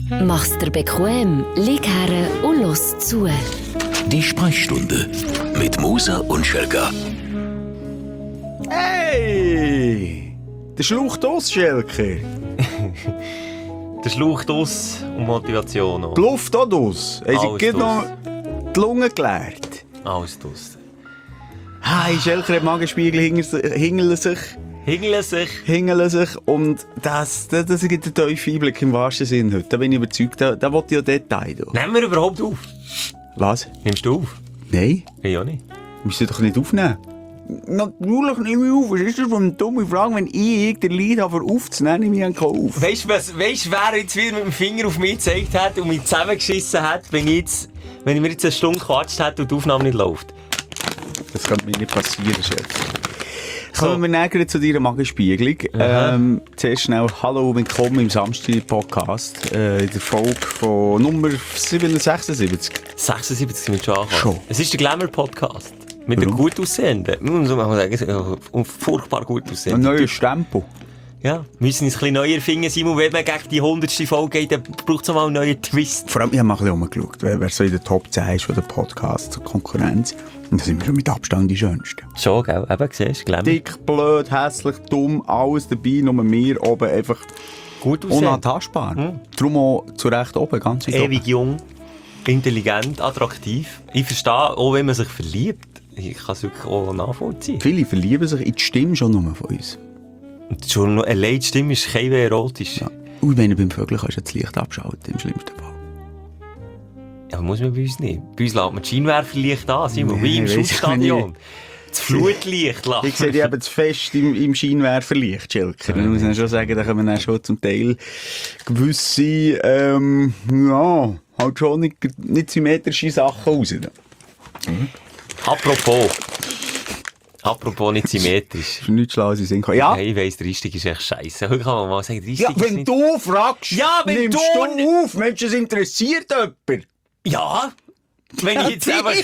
Mach's dir bequem, lieg her und los zu. Die Sprechstunde mit Musa und Schelka. Hey! Der Schlauch aus, Schelke. Der Schlauch aus und Motivation auch. Die Luft auch aus. Haben Alles Sie gerade noch aus. die Lunge geleert? Alles aus. Hey, Schelke hat Magenspiegel hingeln sich und das gibt einen tiefen Einblick im wahrsten Sinn heute. Da bin ich überzeugt, da will ich ja Detail. Nehmen wir überhaupt auf? Was? Nimmst du auf? Nein? Ich auch nicht. Musst du doch nicht aufnehmen. Natürlich nehme ich auf. Was ist das für eine dumme Frage, wenn ich den Lied habe, aufzunehmen, nehme ich auf? Weißt du, wer jetzt wieder mit dem Finger auf mich gezeigt hat und mich zusammengeschissen hat, wenn ich mir jetzt eine Stunde gequatscht hätte und die Aufnahme nicht läuft? Das kann mir nicht passieren, Schatz. Kommen wir näher zu deiner Magenspiegelung. Zuerst schnell Hallo und willkommen im Samstag-Podcast. In der Folge von Nummer 76. 76 sind wir schon angekommen. Schon. Es ist der Glamour-Podcast. Mit den gut aussehenden. Muss man sagen, furchtbar gut Ein aussehenden. neues Stempel. Ja, müssen uns ein bisschen neu erfinden, Simon. Wenn man gegen die 100. Folge geht, dann braucht es mal einen neuen Twist. Vor allem, ich habe mal ein bisschen umgeschaut, wer so in der Top 10 ist von der Podcast zur Konkurrenz. Und da sind wir schon mit Abstand die Schönsten. Schon, gell? Eben, siehst du, Glamour. Dick, blöd, hässlich, dumm, alles dabei, nur wir oben einfach Gut aussehen. unantastbar. Darum auch zu Recht oben, ganz weit Ewig oben. jung, intelligent, attraktiv. Ich verstehe, auch wenn man sich verliebt. Ich kann es wirklich auch nachvollziehen. Viele verlieben sich in die Stimme schon nur von uns. Und schon noch eine Stimme ist kein erotisch. Ja. Und wenn du beim Vögeln kannst du das Licht abschalten, im schlimmsten Fall. Ja, muss man bei uns nicht. Bei uns lässt man das Scheinwerferlicht an, Simon, wie im Nee, weiss ich Schussstadion. Das Flutlicht lässt Ich sehe die eben zu fest im Scheinwerferlicht, Schelker. Da muss man schon sagen, da kommen dann schon zum Teil gewisse, halt schon nicht symmetrische Sachen raus. Apropos nicht symmetrisch. Ist nichts schlau, sie sind. Ja, Hey, ich weiss, 30 ist echt scheisse. Heute kann man mal sagen, 30 ja, ist wenn nicht... du fragst, Ja, wenn nimmst du- du auf. Mensch, es interessiert jemand. Ja, wenn ich jetzt einfach...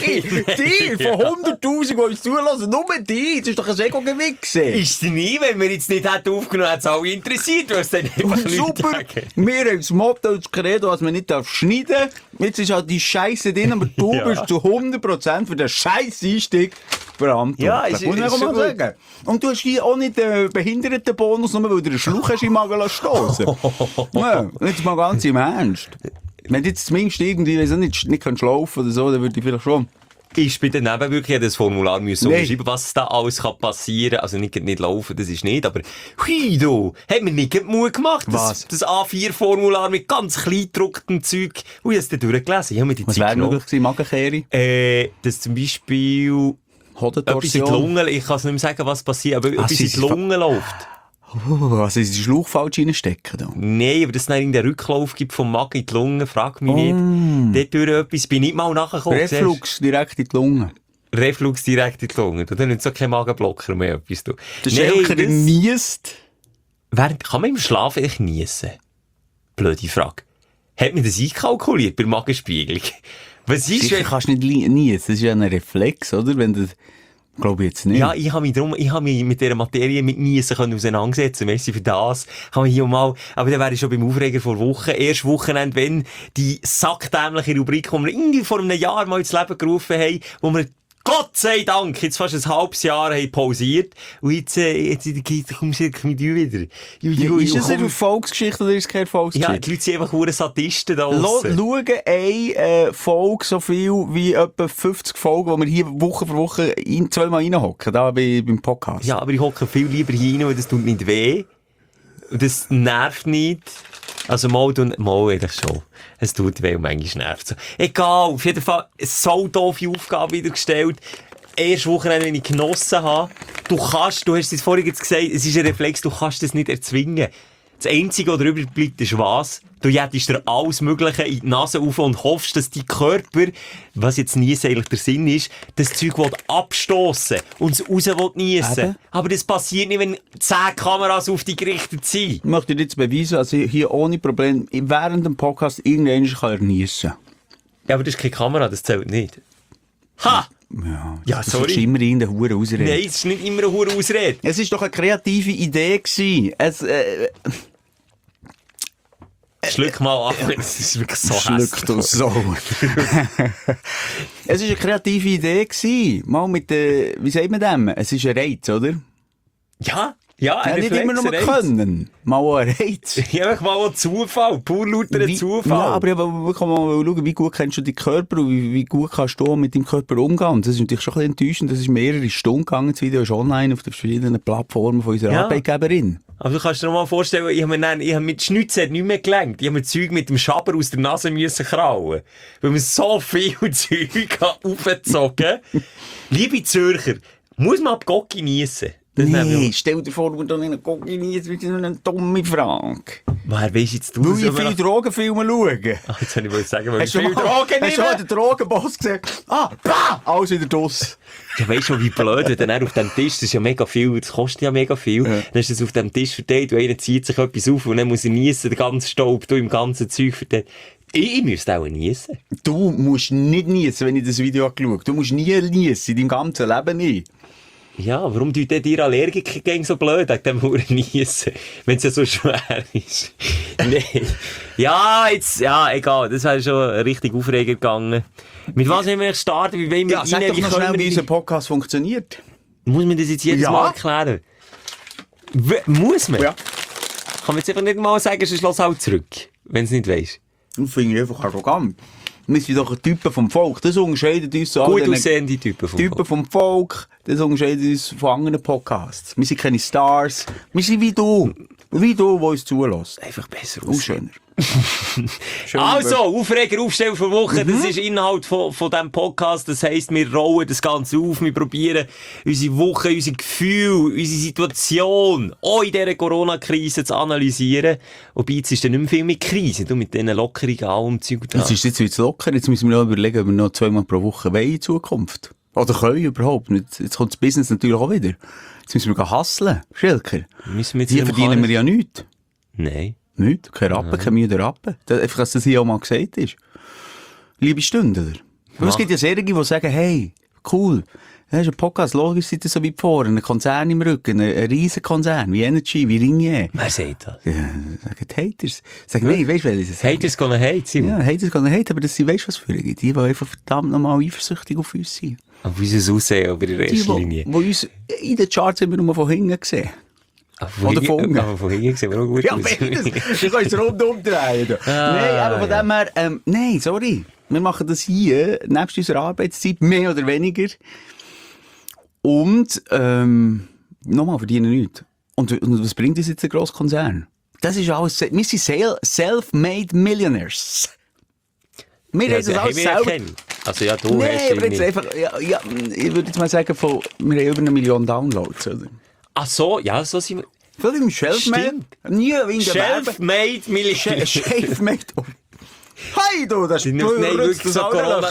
Die von 100'000, die uns zulassen, nur die. Das ist doch ein Ego-Gewichse. Ist es nie, wenn wir jetzt nicht hätten aufgenommen, hätte es alle interessiert, was dann einfach Leute Super! sagen. Wir haben das Motto, das Credo, dass man nicht schneiden darf. Jetzt ist halt die Scheiße drin, aber du Ja. bist zu 100% für den Scheiß-Einstieg verantwortlich. Ja, ist muss man schon mal gut. sagen. Und du hast hier auch nicht den Behindertenbonus, nur weil du einen Schluch hast im Magen stossen. Ja, jetzt mal ganz im Ernst. Wenn du jetzt zumindest irgendwie, weiss ich nicht kannst laufen oder so, dann würde ich vielleicht schon. Ich bin dann eben wirklich das Formular müssen Nein. unterschreiben, was da alles kann passieren. Also nicht laufen, das ist nicht, aber hui du, hat mir nicht Mut gemacht. Was? Das A4-Formular mit ganz kleingedrucktem Zeug. Ui, hast du durchgelesen? Ich habe mir die Was Zeit wäre genommen. möglich gewesen? Magenkehre? Dass zum Beispiel etwas in die Hodentorsion? Lunge, ich kann es nicht mehr sagen, was passiert, aber etwas sie in die sind Lunge läuft. Also ist die Schlauch falsch reinstecken? Da? Nein, aber dass es dann in den Rücklauf gibt vom Magen in die Lunge, frag mich nicht. Dort durch etwas bin ich nicht mal nachgekommen. Reflux direkt in die Lunge. Reflux direkt in die Lunge. Du hast so keinen Magenblocker mehr. Etwas, du. Der Schelker niest. Kann man im Schlaf echt niesen? Blöde Frage. Hat man das einkalkuliert bei der Magenspiegelung? Was ist, Sicher kannst du nicht niesen. Das ist ja ein Reflex, oder? Wenn du, glaube ich jetzt nicht. Ja, ich habe mich mit dieser Materie mit Niesen auseinandersetzen. Merci für das. Habe ich hier mal, aber dann wäre ich schon beim Aufreger vor Wochen. Erst Wochenende, wenn die sackdämliche Rubrik, die wir irgendwie vor einem Jahr mal ins Leben gerufen haben, wo wir Gott sei Dank jetzt fast ein halbes Jahr haben pausiert. Und jetzt kommst du mit dir wieder. Ist das eine Erfolgsgeschichte oder ist es keine Ja, Erfolgsgeschichte? die Leute sind einfach nur Sadisten da Schauen draussen. eine Folge so viel wie etwa 50 Folgen, die wir hier Woche für Woche zweimal reinhocken, da beim Podcast. Ja, aber ich hocke viel lieber hinein, weil das tut nicht weh. Und das nervt nicht. Also mal eigentlich schon. Es tut weh und manchmal nervt es. Egal, auf jeden Fall eine so doofe Aufgabe wieder gestellt. Erste Wochenende, wenn ich genossen habe. Du hast es vorhin jetzt gesagt, es ist ein Reflex, du kannst das nicht erzwingen. Das Einzige, was drüber bleibt, ist was? Du jätest dir alles Mögliche in die Nase auf und hoffst, dass dein Körper, was jetzt nie eigentlich der Sinn ist, das Zeug abstossen und es raus niessen. Eben. Aber das passiert nicht, wenn 10 Kameras auf dich gerichtet sind. Ich möchte dir jetzt beweisen, dass ich hier ohne Problem während dem Podcast irgendwann kann niesen. Ja, aber das ist keine Kamera, das zählt nicht. Ha! Ja, das sorry. ist immer in der Hure Ausrede. Nein, es ist nicht immer eine hure Ausrede. Es ist doch eine kreative Idee gewesen. Schluck mal ab, das ist wirklich so Schluck du so. Es war eine kreative Idee gewesen. Mal mit wie sagt man dem? Es ist ein Reiz, oder? Ja, Nicht immer nur können. Mal ein Reiz. Ja, einfach mal ein Zufall, pur lauter Zufall. Ja, aber ich will mal schauen, wie gut kennst du deinen Körper und wie gut kannst du mit deinem Körper umgehen. Und das ist natürlich schon ein bisschen enttäuschend. Das ist mehrere Stunden gegangen. Das Video ist online auf den verschiedenen Plattformen von unserer Arbeitgeberin. Aber du kannst dir noch mal vorstellen, ich habe mit Schnitzen nicht mehr gelenkt. Ich habe mir Zeug mit dem Schaber aus der Nase müssen krauen. Weil man so viel Zeug aufgezogen. Liebe Zürcher, muss man ab Gott geniessen? Nee, stell dir vor, du dann in einen Gocki nie, das ist eine dumme Frage. Woher weisst jetzt du? Weil ich viele Drogenfilme schaue. Ach, jetzt wollte ich sagen, weil ich Hast viel Drogen du schon den Drogenboss gesehen? Bah! Alles wieder draus. Ja, weisst du, wie blöd, wenn dann auf dem Tisch, das ist ja mega viel, das kostet ja mega viel, dann ist das auf dem Tisch verteilt und einer zieht sich etwas auf und dann muss er niessen, den ganzen Staub, du im ganzen Zeug verteilt. Ich müsste auch niessen. Du musst nicht niessen, wenn ich das Video geschaut habe. Du musst nie niessen, in deinem ganzen Leben nicht. Ja, warum tut denn dir Allergiker gegen so blöd, wegen dem Huren niessen, wenn es ja so schwer ist? Nee. Ja, egal, das wäre schon richtig aufregend gegangen. Mit was wollen wir starten? Wie wollen wir Ja, sag doch noch schnell, wie unser Podcast funktioniert. Muss man das jetzt jedes Mal erklären? Muss man? Ja. Kann man jetzt einfach nicht mal sagen, sonst lass halt zurück, wenn es nicht weisst. Das finde ich einfach arrogant. Wir sind doch Typen vom Volk. Das unterscheidet uns so. Gut aussehende Typen vom Volk. Das unterscheidet uns von anderen Podcasts. Wir sind keine Stars. Wir sind wie du. Wie du, der uns zulässt. Einfach besser Und schöner. Also, Aufreger, Aufstellen für Woche, das ist Inhalt von diesem Podcast. Das heisst, wir rollen das Ganze auf, wir probieren unsere Woche, unser Gefühl, unsere Situation auch in dieser Corona-Krise zu analysieren. Wobei, jetzt ist dann nicht mehr viel mit Krise, du mit diesen Lockerungen allem Zeug da. Jetzt ist jetzt wieder locker. Jetzt müssen wir noch überlegen, ob wir noch 2-mal pro Woche wollen in Zukunft. Oder können überhaupt. Jetzt kommt das Business natürlich auch wieder. Jetzt müssen wir hustlen, Schilker. Hier verdienen wir ja nichts. Nein. Nicht, kein Rappen, kein müder Rappen. Einfach, dass das hier auch mal gesagt ist. Liebe Stunde. Es gibt ja Serien, die sagen, hey, cool, das ist ein Podcast, logisch seid ihr so weit vor, ein Konzern im Rücken, ein riesen Konzern, wie Energy, wie Ringier. Wer sagt das? Ja, sagen Haters. Sagen, nein, weißt du, welches sagen? Haters gonna hate, Simon. Ja, Haters gonna hate, aber das sind, weißt du was für die, die einfach verdammt nochmal eifersüchtig auf uns sind. Auf unser Aussehen, aber in der ersten Linie. Die uns in den Charts immer nur von hinten gesehen. Oder von unten. Aber von hinten sehen wir auch gut Ja, aus. beides. Du kannst es rundum drehen. Nein, aber von dem her, nein, sorry. Wir machen das hier, nebst unserer Arbeitszeit, mehr oder weniger. Und, nochmal, verdienen nichts. Und was bringt uns jetzt ein grosser Konzern? Das ist alles, wir sind self-made Millionaires. Wir haben das alles selber. Also ja, du Nein, hast aber jetzt irgendwie... einfach, ja, ich würde jetzt mal sagen, wir haben über 1 Million Downloads, oder? Ach so, ja, so sind wir... Viel im Self-Made. Nie in der Self-made Millionär. Self-Made. Hey, du, das ist wirklich so Corona.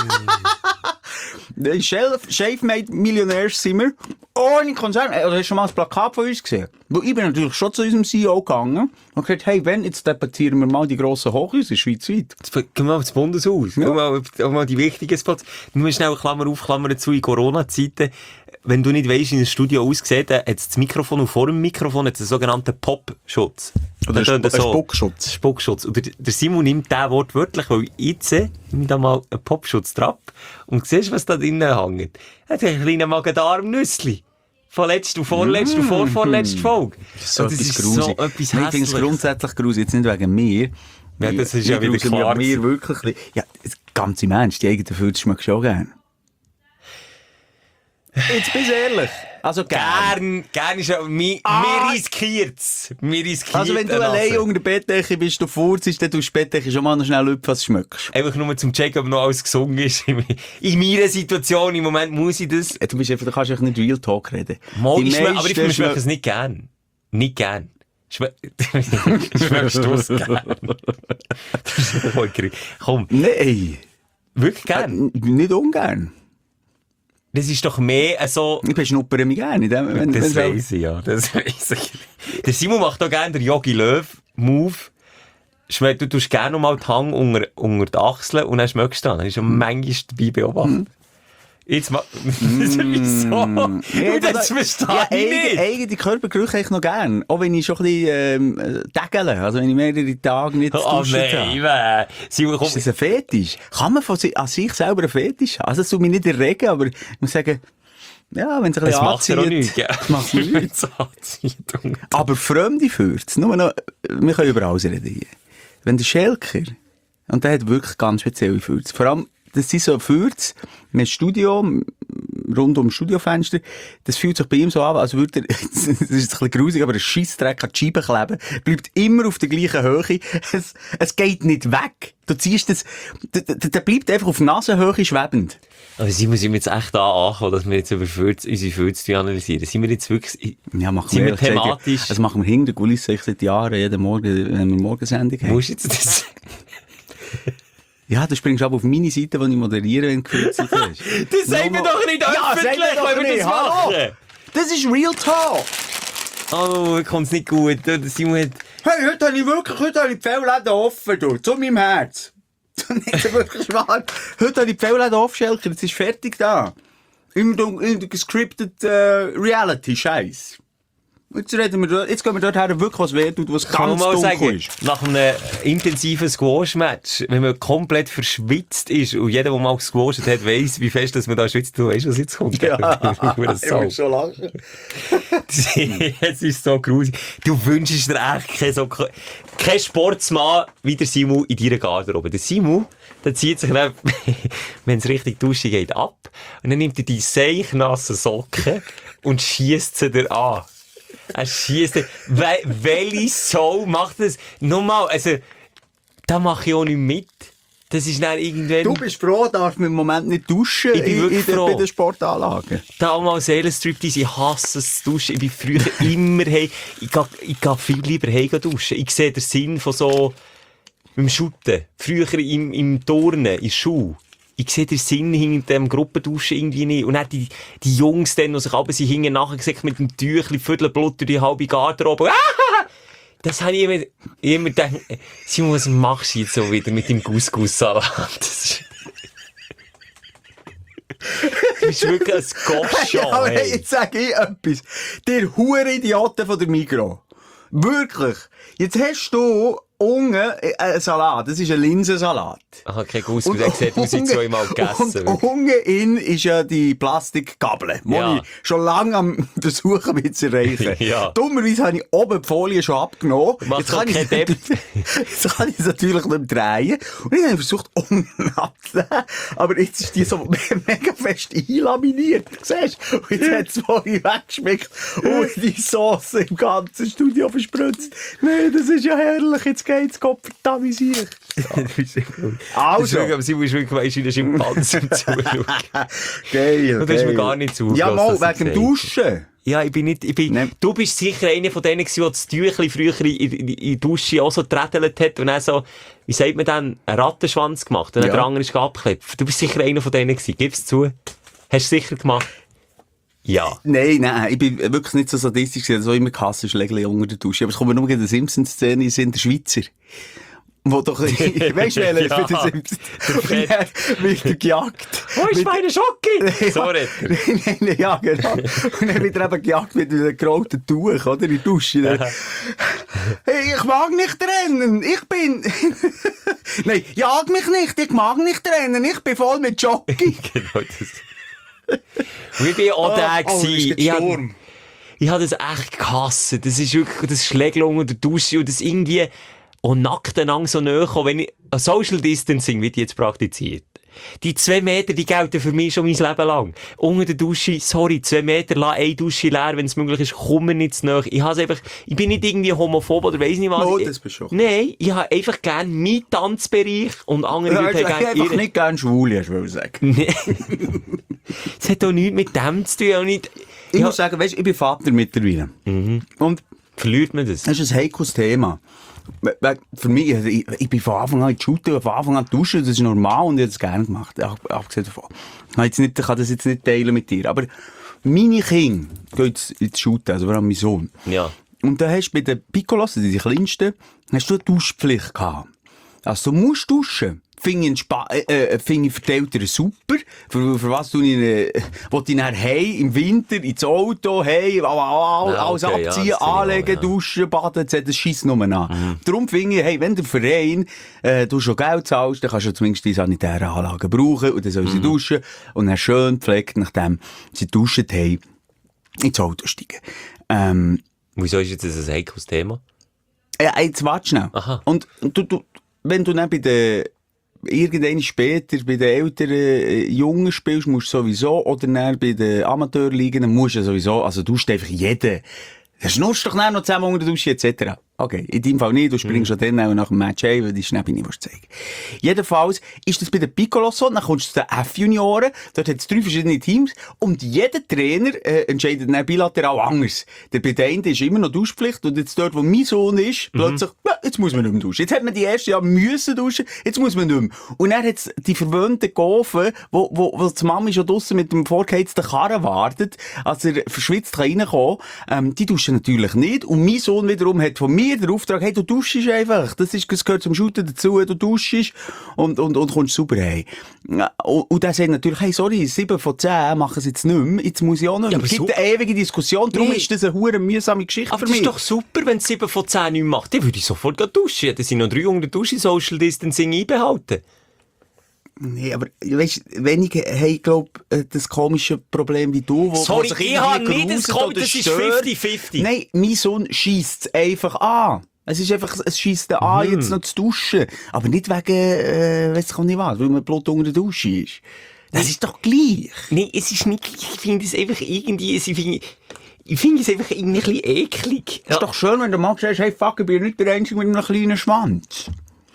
Self-Made Millionärs sind wir. Ohne Konzern. Oder hast du schon mal ein Plakat von uns gesehen? Weil ich bin natürlich schon zu unserem CEO gegangen und gesagt, hey, wenn, jetzt debattieren wir mal die grossen Hochhäuser schweizweit. Gehen wir mal aufs Bundeshaus. Ja. Mal die wichtigen Spots. Wir müssen schnell Klammer auf, Klammer zu, in Corona-Zeiten. Wenn du nicht weisst, wie ein Studio aussieht, hat das Mikrofon und vor dem Mikrofon hat es einen sogenannten Pop-Schutz. Oder Spuckschutz. Spuckschutz. Und der Simon nimmt diesen Wort wörtlich, weil jetzt nehme ich da mal einen Popschutz drauf und siehst, was da drinnen hängt. Er hat einen kleinen Magen-Darm-Nüssli. Von letzter und vorletzter und vorvorletzter Folge. Das ist so etwas Hässliches. Ich finde es grundsätzlich gruselig, jetzt nicht wegen mir. Ja, das ist ja wieder klar. Mir wirklich, ja, ganz im Ernst, die eigenen Füße schmeckst du auch gerne. Jetzt bist du ehrlich. Also gern ist ja, mir riskiert's. Also wenn du allein unter der Bettdecke bist, du furzest, dann tust du die Bettdecke schon mal noch schnell üben, was schmeckst. Einfach nur zum checken, ob noch alles gesungen ist. In meiner Situation, im Moment muss ich das. Du kannst einfach nicht Real Talk reden. Aber ich schmecke es nicht gern. Nicht gern. Schmeckst du es gern? Komm. Nein. Wirklich gern? Nicht ungern. Das ist doch mehr so... Ich beschnuppere mich gerne. Das weiss ich, ja. Das weiss ich. Der Simon macht auch gerne den Jogi Löw-Move. Du tust gerne mal die Hand unter die Achseln und dann schmeckst du dann. Das ist schon manchmal dabei beobachtet. Jetzt mal... Wieso? Das verstehe ich nicht. Eigene Körpergerüche habe ich noch gern. Auch wenn ich schon ein bisschen tägele. Also wenn ich mehrere Tage nicht duschen habe. Ist das ein Fetisch? Kann man an sich selber einen Fetisch haben? Also es tut mich nicht erregen, aber ich muss sagen... Ja, wenn es ein bisschen anzieht. Das macht ja auch nichts, gell? Das macht nichts. Aber Fremde führt's. Nur noch, wir können über alles reden hier. Wenn der Schelker, und der hat wirklich ganz spezielle Fürze. Vor allem, das sind so Fürze mit Studio, rund um das Studiofenster. Das fühlt sich bei ihm so an, als würde er, das ist ein bisschen grusig, aber ein Scheissdreck an die Scheibe kleben. Bleibt immer auf der gleichen Höhe. Es geht nicht weg. Du ziehst das, der bleibt einfach auf Nasenhöhe schwebend. Aber sind wir jetzt echt angekommen, dass wir jetzt über unsere Fürze analysieren? Sind wir jetzt wirklich, ja, machen sind wir thematisch? Das machen wir hinter der Kulisse seit Jahren, jeden Morgen, wenn wir Morgensendung haben. Musst du jetzt das? Ja, du springst aber auf meine Seite, die ich moderiere, wenn du gefilzt hast. Das sagen wir doch nicht öffentlich, wenn wir das machen. Das ist Real Talk. Oh, kommt's nicht gut. Simon hat... Hey, heute habe ich die Fellläden offen, du, zu meinem Herz. Nicht wirklich wahr. Heute habe ich die Fellläden offen, Schelker, jetzt ist fertig da. In der gescripted Reality-Scheiß. Jetzt gehen wir dort her, wirklich was weh tut, was ganz dunkel ist. Nach einem intensiven Squash-Match, wenn man komplett verschwitzt ist und jeder, der mal gesquasht hat, weiss, wie fest dass man da schwitzt, du weißt, was jetzt kommt. Ja, ich muss schon lachen. Es ist so grusig. Du wünschst dir echt kein Sportsmann wie der Simon in deiner Garderobe. Der Simon, der zieht sich dann, wenn es richtig duschen geht, ab und dann nimmt er die seichnassen Socken und schiesst sie dir an. Er schiesst. Welche Sau macht das? Nochmal, also, da mache ich auch nicht mit. Das ist dann irgendwann... Du bist froh, darfst du im Moment nicht duschen bei den Sportanlagen. Damals Seelenstriptease, ich hasse es zu duschen. Ich bin früher immer ich gehe viel lieber duschen. Ich sehe den Sinn von so, beim Schutten. Früher im Turnen, in Schuh. Ich sehe den Sinn hinter dem Gruppenduschen irgendwie nicht. Und dann die Jungs dann, die sich aber sie hinten nachher gesagt mit dem Tüchli, Viertelblut durch die halbe Garderobe. Das habe ich immer gedacht, Simon, was machst du jetzt so wieder mit dem Couscous-Salat? Du bist wirklich ein Gosch. Ja, aber hey, jetzt sage ich etwas. Der Hurenidioten von der Migros. Wirklich. Jetzt hast du unten einen Salat. Das ist ein Linsensalat. Aha, kein Couscous, der sieht aus wie zweimal gegessen. Und unten in ist ja die Plastikgabel, die ich schon lange am Versuchen bin zu erreichen. Ja. Dummerweise habe ich oben die Folie schon abgenommen. Jetzt kann ich es natürlich nicht drehen. Und ich habe versucht, unten abzunehmen. Aber jetzt ist die so mega fest einlaminiert. Siehst du? Und jetzt hat es vorhin weggeschmeckt und die Sauce im ganzen Studio verspritzt. Nein, das ist ja herrlich. Jetzt geht's, Gott verdammt sich. Also. Aber sie muss wirklich, weisst du, in den Schimpansen zuschauen. Geil. Und das ist mir gar nicht zugelassen. Ja, mal, wegen dem Duschen. Ja, du bist sicher einer von denen gewesen, der das Tüchli früher in die Dusche auch so gerädelt hat und dann so, wie sagt man dann, einen Rattenschwanz gemacht und dann der andere ist abgeklebt. Du bist sicher einer von denen gewesen. Gib's zu. Hast du sicher gemacht? Ja. Nein, ich bin wirklich nicht so sadistisch, ich habe so immer Kassenschläge unter der Dusche. Aber es kommt mir nur in der Simpsons-Szene, sind der Schweizer. Wo doch, weißt du, wer ist mit der Simpsons? Wird er gejagt. Wo ist meine Schocke? So redet er. Ja, genau. Und dann wird er eben gejagt mit einem gerollten Tuch, oder? In der Dusche. Hey, ich mag nicht rennen. Ich bin... Nein, jag mich nicht. Ich mag nicht rennen. Ich bin voll mit Jockey. Genau das. Und ich bin auch der gewesen. Ich habe das echt gehasst. Das ist wirklich das Schlägel unter der Dusche und das irgendwie und nackt einander so näher kommen, wenn ich Social Distancing, wie die jetzt praktiziert. Die 2 Meter, die gelten für mich schon mein Leben lang. Unter der Dusche, sorry, 2 Meter, lass eine Dusche leer, wenn es möglich ist, komm mir nicht zu nahe. Ich bin nicht irgendwie homophob oder weiss nicht was. No, das bist du. Nein, ich habe einfach gerne meinen Tanzbereich und andere Leute haben gerne einfach nicht gerne Schwule, hast du sagen. Nee. Das hat doch nichts mit dem zu tun. Ich muss sagen, weißt, ich bin Vater mittlerweile. Mhm. Und verliert man das? Das ist ein heikles Thema. Für mich, ich bin von Anfang an in die Schule, von Anfang an duschen, das ist normal und ich habe es gerne gemacht. Abgesehen davon. Ich kann das jetzt nicht teilen mit dir. Aber meine Kinder gehen jetzt in die Schule, also vor allem mein Sohn. Ja. Und da hast du bei den Piccolos, die kleinsten, hast du eine Duschpflicht gehabt. Also du musst duschen. finde ich für die Eltern super. Für was tue ich, will ich nachher im Winter ins Auto, alles abziehen, ja, anlegen, auch, duschen, baden, das scheisst nur an. Darum finde ich, wenn der Verein, du schon Geld zahlst, dann kannst du zumindest die sanitären Anlagen brauchen und dann sollen sie duschen und dann schön gepflegt, nachdem sie duschen haben, ins Auto steigen. Wieso ist jetzt das ein heikles Thema? Jetzt warte schnell. Aha. Und du, wenn du dann irgendwann später bei den älteren Jungen spielst, musst du sowieso, oder dann bei den Amateurligen, dann musst du sowieso, also du einfach jeden. Das schnurst doch noch zusammen unter der Dusche, etc. Okay, in deinem Fall nicht, du springst schon dann auch nach dem Match ein, weil die Schnäppi nicht zeigen. Jedenfalls ist das bei den Piccolos so, dann kommst du zu den F-Junioren, dort hat es 3 verschiedene Teams, und jeder Trainer entscheidet dann bilateral anders. Bei den einen ist immer noch Duschpflicht, und jetzt dort, wo mein Sohn ist, plötzlich, jetzt muss man nicht mehr duschen. Jetzt hat man die ersten Jahre müssen duschen, jetzt muss man nicht mehr. Und dann hat es die verwöhnten Gofen, wo die Mami schon draussen mit dem vorgeheizten Karren wartet, als er verschwitzt reinkommen kann, die duschen natürlich nicht, und mein Sohn wiederum hat von mir den Auftrag, hey, du duschst einfach. Das gehört zum Shooten dazu, du duschst und kommst sauber heim. Und der sagt natürlich, hey, sorry, 7 von 10 machen sie jetzt nicht mehr, jetzt muss ich auch nicht mehr. Es gibt eine ewige Diskussion, darum ist das eine hure mühsame Geschichte aber für mich. Aber das ist doch super, wenn es 7 von 10 nicht macht. Dann würde ich sofort duschen. Da sind noch 3 unter der Dusche, Social Distancing einbehalten. Nee, aber weisst, wenige haben, glaub, das komische Problem wie du, sorry, ich habe nicht das komische, das ist 50-50. Nein, mein Sohn scheisst einfach an. Es ist einfach, es scheisst an, jetzt noch zu duschen. Aber nicht wegen, weiss ich auch nicht was, weil man Blut unter der Dusche ist. Das ist doch gleich. Nein, es ist nicht gleich. Ich finde es einfach irgendwie, ich finde es einfach irgendwie ein bisschen eklig. Es ist doch schön, wenn der Mann sagt, hey, fuck, ich bin nicht der Einzige mit einem kleinen Schwanz.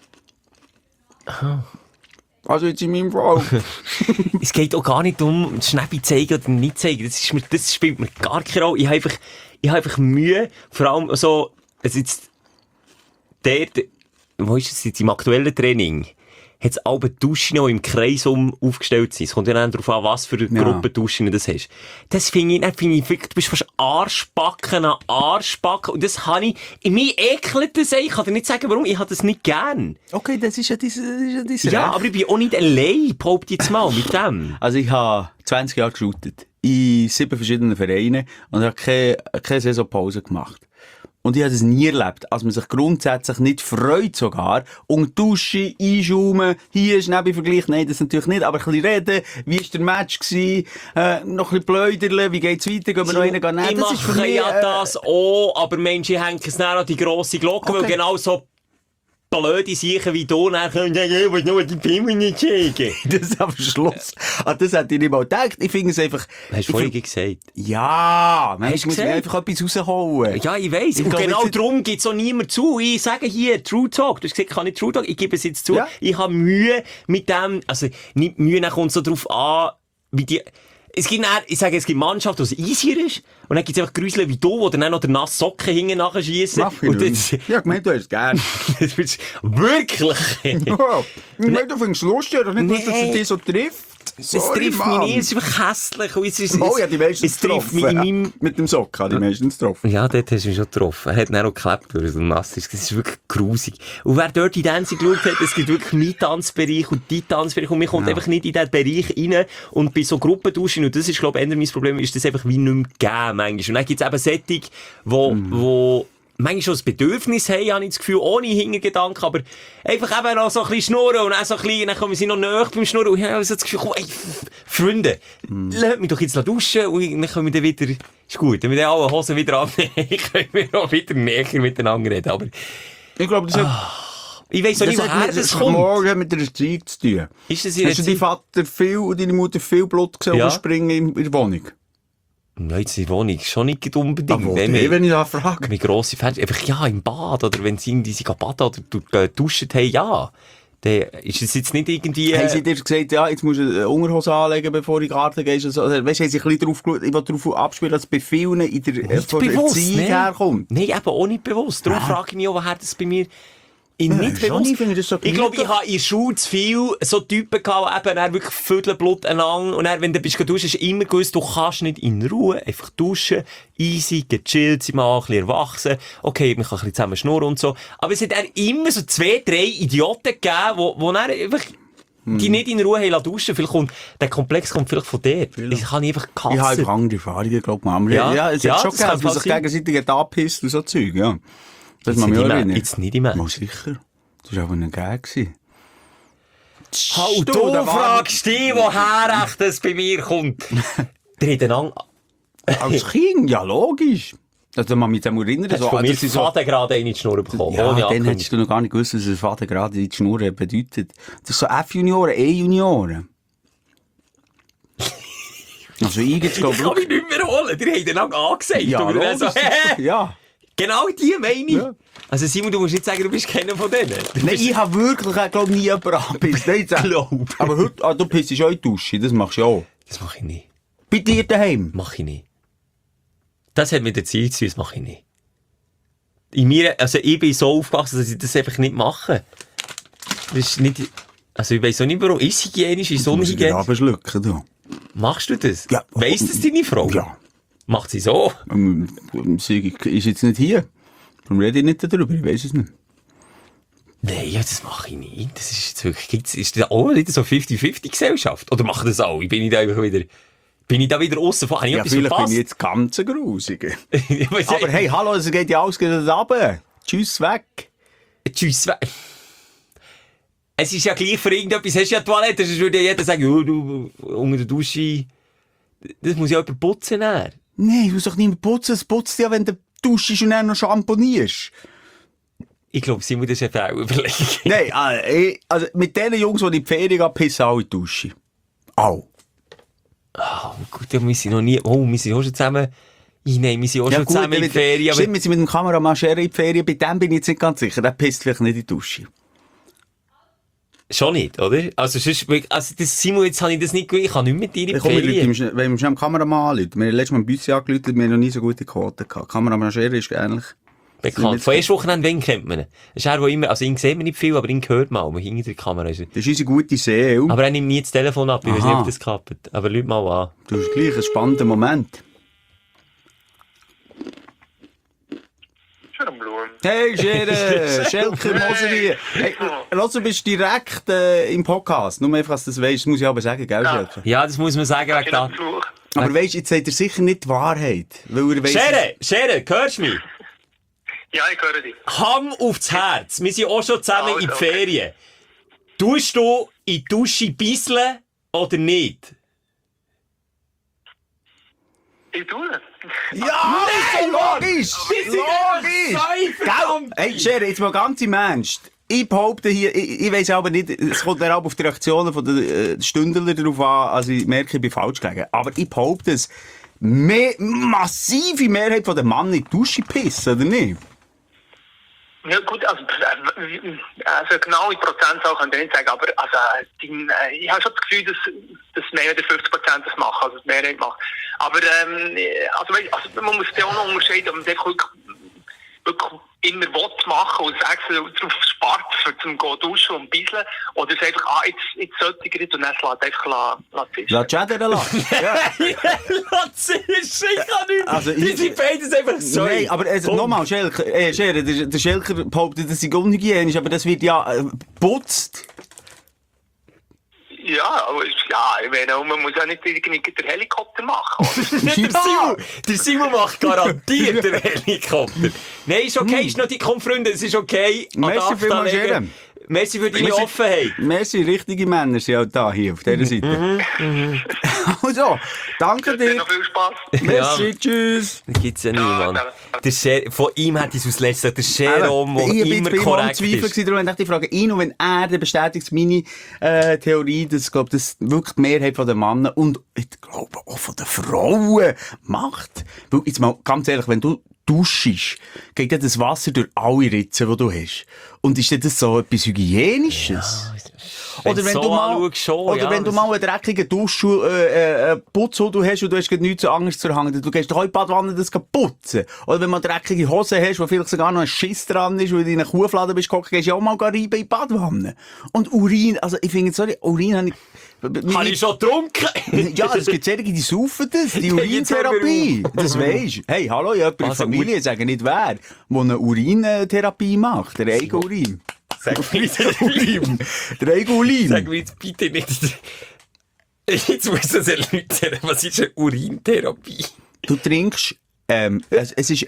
Also jetzt in meinem Fall. Es geht auch gar nicht um Schnäppi zeigen oder nicht zeigen. Das spielt mir gar keine Rolle. Ich habe einfach Mühe, vor allem so, also jetzt, wo ist es jetzt, im aktuellen Training, hat es alle Duschen noch im Kreis aufgestellt sein. Es kommt ja dann darauf an, was für eine Gruppe Duschen du hast. Das finde ich wirklich, du bist fast Arschbacken an Arschbacken. Und das habe ich, mich ekelt das. Ich kann dir nicht sagen, warum, ich habe das nicht gern. Okay, das ist ja dieses Ja, aber ich bin auch nicht allein, behaupte ich jetzt mal, mit dem. Also ich habe 20 Jahre geshootet. In 7 verschiedenen Vereinen. Und ich habe keine Saisonpause gemacht. Und ich habe das nie erlebt, als man sich grundsätzlich nicht freut sogar, und duschen, einschaumen, hier ist Nebenvergleich, nein, das natürlich nicht, aber ein bisschen reden, wie war der Match gewesen, noch ein bisschen pläuderle, wie geht's weiter, gehen wir noch einen gehen, ich mache ja das auch, aber Menschen hängen es näher an die grosse Glocke, weil genau so blöde Sachen wie du nachher können sagen, ich will nur die Pimmel nicht zeigen. Das ist aber Schluss. Das hätte ich nicht mal gedacht. Ich finde es einfach... Hast du vorhin gesagt? Ja, Mensch, muss mir einfach etwas rausholen. Ja, ich weiss. Und genau darum gibt es auch niemand zu. Ich sage hier, True Talk. Du hast gesagt, ich kann nicht True Talk. Ich gebe es jetzt zu. Ja. Ich habe Mühe mit dem, also nicht Mühe, dann kommt es so drauf an, wie die... Es gibt Mannschaften, wo es easier ist. Und dann gibt es einfach Grüsel wie du, die dann noch den nassen Socken hinten nachschiessen. Ja, ich meine, du hast es gern. Wirklich? Ja, ich meine, du findest es lustig, oder nicht, dass es dich so trifft. Es trifft mich nicht, es ist einfach hässlich. Ja, die meistens getroffen. Mit dem Socken, die meistens getroffen. Ja, dort hast du mich schon getroffen. Er hat dann auch geklebt, weil er so nass ist. Das ist wirklich grusig. Und wer dort in Dancing geschaut hat, es gibt wirklich meinen Tanzbereich und deinen Tanzbereich. Und man kommt einfach nicht in diesen Bereich rein. Und bei so Gruppenduschen, und das ist, glaube ich, eher mein Problem, ist das einfach wie nicht mehr gegeben, manchmal. Und dann gibt es eben Sättig, wo manchmal schon das Bedürfnis haben, habe ich das Gefühl, ohne Hintergedanken, aber einfach eben noch so ein bisschen schnurren und dann so ein bisschen, dann kommen sie noch näher beim Schnurren und ich habe so das Gefühl, ey, Freunde, lasst mich doch jetzt duschen und dann können wir dann wieder, ist gut, wenn wir dann alle Hosen wieder abnehmen, können wir auch wieder näher miteinander reden, aber ich glaube, das hat... Ich weiss auch nicht, woher das kommt. Morgen mit der Erziehung zu tun. Ist das hast du deinen Vater viel und deine Mutter viel Blut gesehen springen in der Wohnung? Nein, jetzt in der Wohnung schon nicht unbedingt. Aber wenn ich da frage. Mit grossen Fenster. Einfach ja, im Bad. Oder wenn sie baden oder duschen haben, ja. Dann ist es jetzt nicht irgendwie... Haben sie dir gesagt, ja, jetzt musst du eine Unterhose anlegen, bevor du in den Garten gehst? Also, weißt du, haben sie ein bisschen darauf geschaut, ich will darauf abspielen, dass es bei vielen in der Erziehung herkommt? Nein, eben auch nicht bewusst. Darum frage ich mich auch, woher das bei mir... Nicht bewusst. Ich glaube, ich habe in der Schule zu viel so Typen gehabt, die eben wirklich Viertelblut aneinander. Und dann, wenn du bist duschen, hast du immer gewusst, du kannst nicht in Ruhe einfach duschen, easy, gechillt, sie mal ein bisschen erwachsen. Okay, man kann ein bisschen zusammen schnurren und so. Aber es hat dann immer so 2, 3 Idioten gegeben, die dann einfach die nicht in Ruhe haben duschen. Der Komplex kommt vielleicht von dir. Ich kann einfach Ich habe einfach andere Erfahrungen, glaube ich. Ja, es hat schon gegeben, dass man sich gegenseitig angepisst und so Zeug, ja. Das muss man mich erinnern. Jetzt nicht im Ernst. Mal sicher. Das war aber ein Gag. Oh, du fragst dich, woher echt das bei mir kommt. Der hat einen Als Kind, ja, logisch. Also, man mich erinnern, so, von mir Faden gerade in die Schnur bekommen. Ja, dann hättest du noch gar nicht gewusst, was ein Faden gerade in die Schnur bedeutet. Das ist so F-Junioren, E-Junioren. Also, ich kann mich nicht mehr holen. Die haben den lang angesagt. Ja, so, ja. Genau die meine ich. Ja. Also Simon, du musst nicht sagen, du bist keiner von denen. Nein, ich habe wirklich, glaube nie jemanden angepisst. Aber heute, du pissst auch in die Dusche, das machst du ja auch. Das mache ich nicht. Bei dir daheim? Mach ich nicht. Das hat mit der Zeit zu tun, das mache ich nicht. Ich bin so aufgewachsen, dass ich das einfach nicht mache. Das ist nicht, also ich weiss auch nicht warum. Ist hygienisch, ist unhygienisch? Du musst schlucken, du. Machst du das? Ja. Weiss das deine Frau? Ja. Macht sie so? Ist jetzt nicht hier. Warum rede ich nicht darüber? Ich weiss es nicht. Nein, ja, das mache ich nicht. Das ist jetzt wirklich, ist das auch nicht so 50-50 Gesellschaft? Oder machen das auch? Bin ich da wieder aussen von? Ja, vielleicht bin ich jetzt ganz Grusiger. Aber hey, hallo, es geht ja alles runter. Tschüss, weg. Tschüss, weg. Es ist ja gleich für irgendetwas, hast du ja Toilette, sonst würde ja jeder sagen, oh, du, unter der Dusche, das muss ja jemand putzen. Nein, du musst doch nicht mehr putzen, es putzt ja, wenn du duschst und dann noch champonierst. Ich glaube, Simon, das ist eine Überlegung. Nein, also mit den Jungs, die in die Ferien gehen, pissen alle in die Dusche. Au. Oh, gut, ja, wir sind noch nie, wir sind auch schon zusammen, nein, wir sind auch schon zusammen in die Ferien. Stimmt, wir sind mit dem Kameramann Sherry in die Ferien, bei dem bin ich jetzt nicht ganz sicher, der pisst vielleicht nicht in die Dusche. Schon nicht, oder? Also das, Simon, jetzt habe ich das nicht gewusst, ich kann nicht mit dir in die Ferien. Wenn wir schon am Kameramann anrufen, wir haben letztes Mal ein Büssi angerufen, wir haben noch nie so gute Quoten gehabt. Kameramann Sherry ist ähnlich. Bekannt. Von erst Wochenende, wen kennt man ihn? Das ist er, der immer, also ihn sieht man nicht viel, aber ihn hört man auch, hinter der Kamera ist er. Das ist unsere gute Seele. Aber er nimmt nie das Telefon ab, ich weiß nicht, ob das klappt. Aber Leute mal an. Du hast gleich einen spannenden Moment. Hey, Schere, Schelker, Moser. Hey, du bist direkt im Podcast. Nur einfach, dass du das weisst. Das muss ich aber sagen, gell, Schelker? Ja, das muss man sagen, wegen da. Aber weisst, jetzt sagt er sicher nicht die Wahrheit. Schere, hörst du mich? Ja, ich höre dich. Hand aufs Herz. Wir sind auch schon zusammen in die Ferien. Tust du in die Dusche bisseln oder nicht? Ich tue. Ja, nein, logisch! Logisch! Hey, Schere, jetzt mal ganz im Ernst. Ich behaupte hier, ich weiss aber nicht, es kommt dann auch auf die Reaktionen von den Stündler darauf an, also ich merke, ich bin falsch gelegen. Aber ich behaupte es, massive Mehrheit der Mann in die Dusche pissen, oder nicht? Ja gut, also genau in Prozentzahl kann ich nicht sagen, aber ich habe schon das Gefühl, dass mehr als 50% das machen, also die Mehrheit macht. Aber man muss ja auch noch unterscheiden, ob man es wirklich immer machen und sagen, darauf spart, zum duschen und bisseln, oder es einfach, jetzt sollte ich nicht und dann lässt einfach zischen. Lass Schädern lassen. Lass zischen, ich kann nicht. Also, die sind beides einfach so. Nein, aber nochmal, Schelker, der Schelker behauptet, das sei unhygienisch, aber das wird ja putzt. Ja, aber ich meine, man muss ja nicht den Helikopter machen. Der Simon macht garantiert den Helikopter. Nein, ist okay, ist noch die Freunde, es ist okay. Merci vielmals, Schere. Merci für deine Offenheit. Merci, richtige Männer sind auch da hier auf dieser Seite. Also, danke dir. Noch viel Spaß. Merci, tschüss. Das gibt's ja niemand. Von ihm hat es aus letzter der Cherom, der immer korrekt ist. Darum dachte ich, frage ihn, und wenn er, dann bestätigt meine Theorie, dass, glaube das wirklich die Mehrheit der Männer und ich glaube auch von den Frauen macht. Weil, jetzt mal ganz ehrlich, wenn du duschst, geht ja das Wasser durch alle Ritzen, die du hast. Und ist das so etwas Hygienisches? Ja, oder wenn du mal einen dreckigen Putzhut hast und du hast nichts so anderes zu hängen, du gehst doch auch in die Badwanne das putzen. Oder wenn du mal dreckige Hosen hast, wo vielleicht sogar noch ein Schiss dran ist, weil du in einer Kuhflade bist gekommen, gehst du ja auch mal reiben in die Badwanne. Und Urin, also ich finde, sorry, Urin habe ich... Habe ich schon getrunken? Ja, es gibt solche, die saufen das, die Urintherapie. Das weisst. Hey, hallo, jemand in der Familie, sagen nicht wer, der eine Urintherapie macht, der eigene Urin. Sag mir jetzt Urin. Regulin. Sag mir jetzt bitte nicht. Jetzt muss das erläutern. Was ist eine Urintherapie? Du trinkst, es ist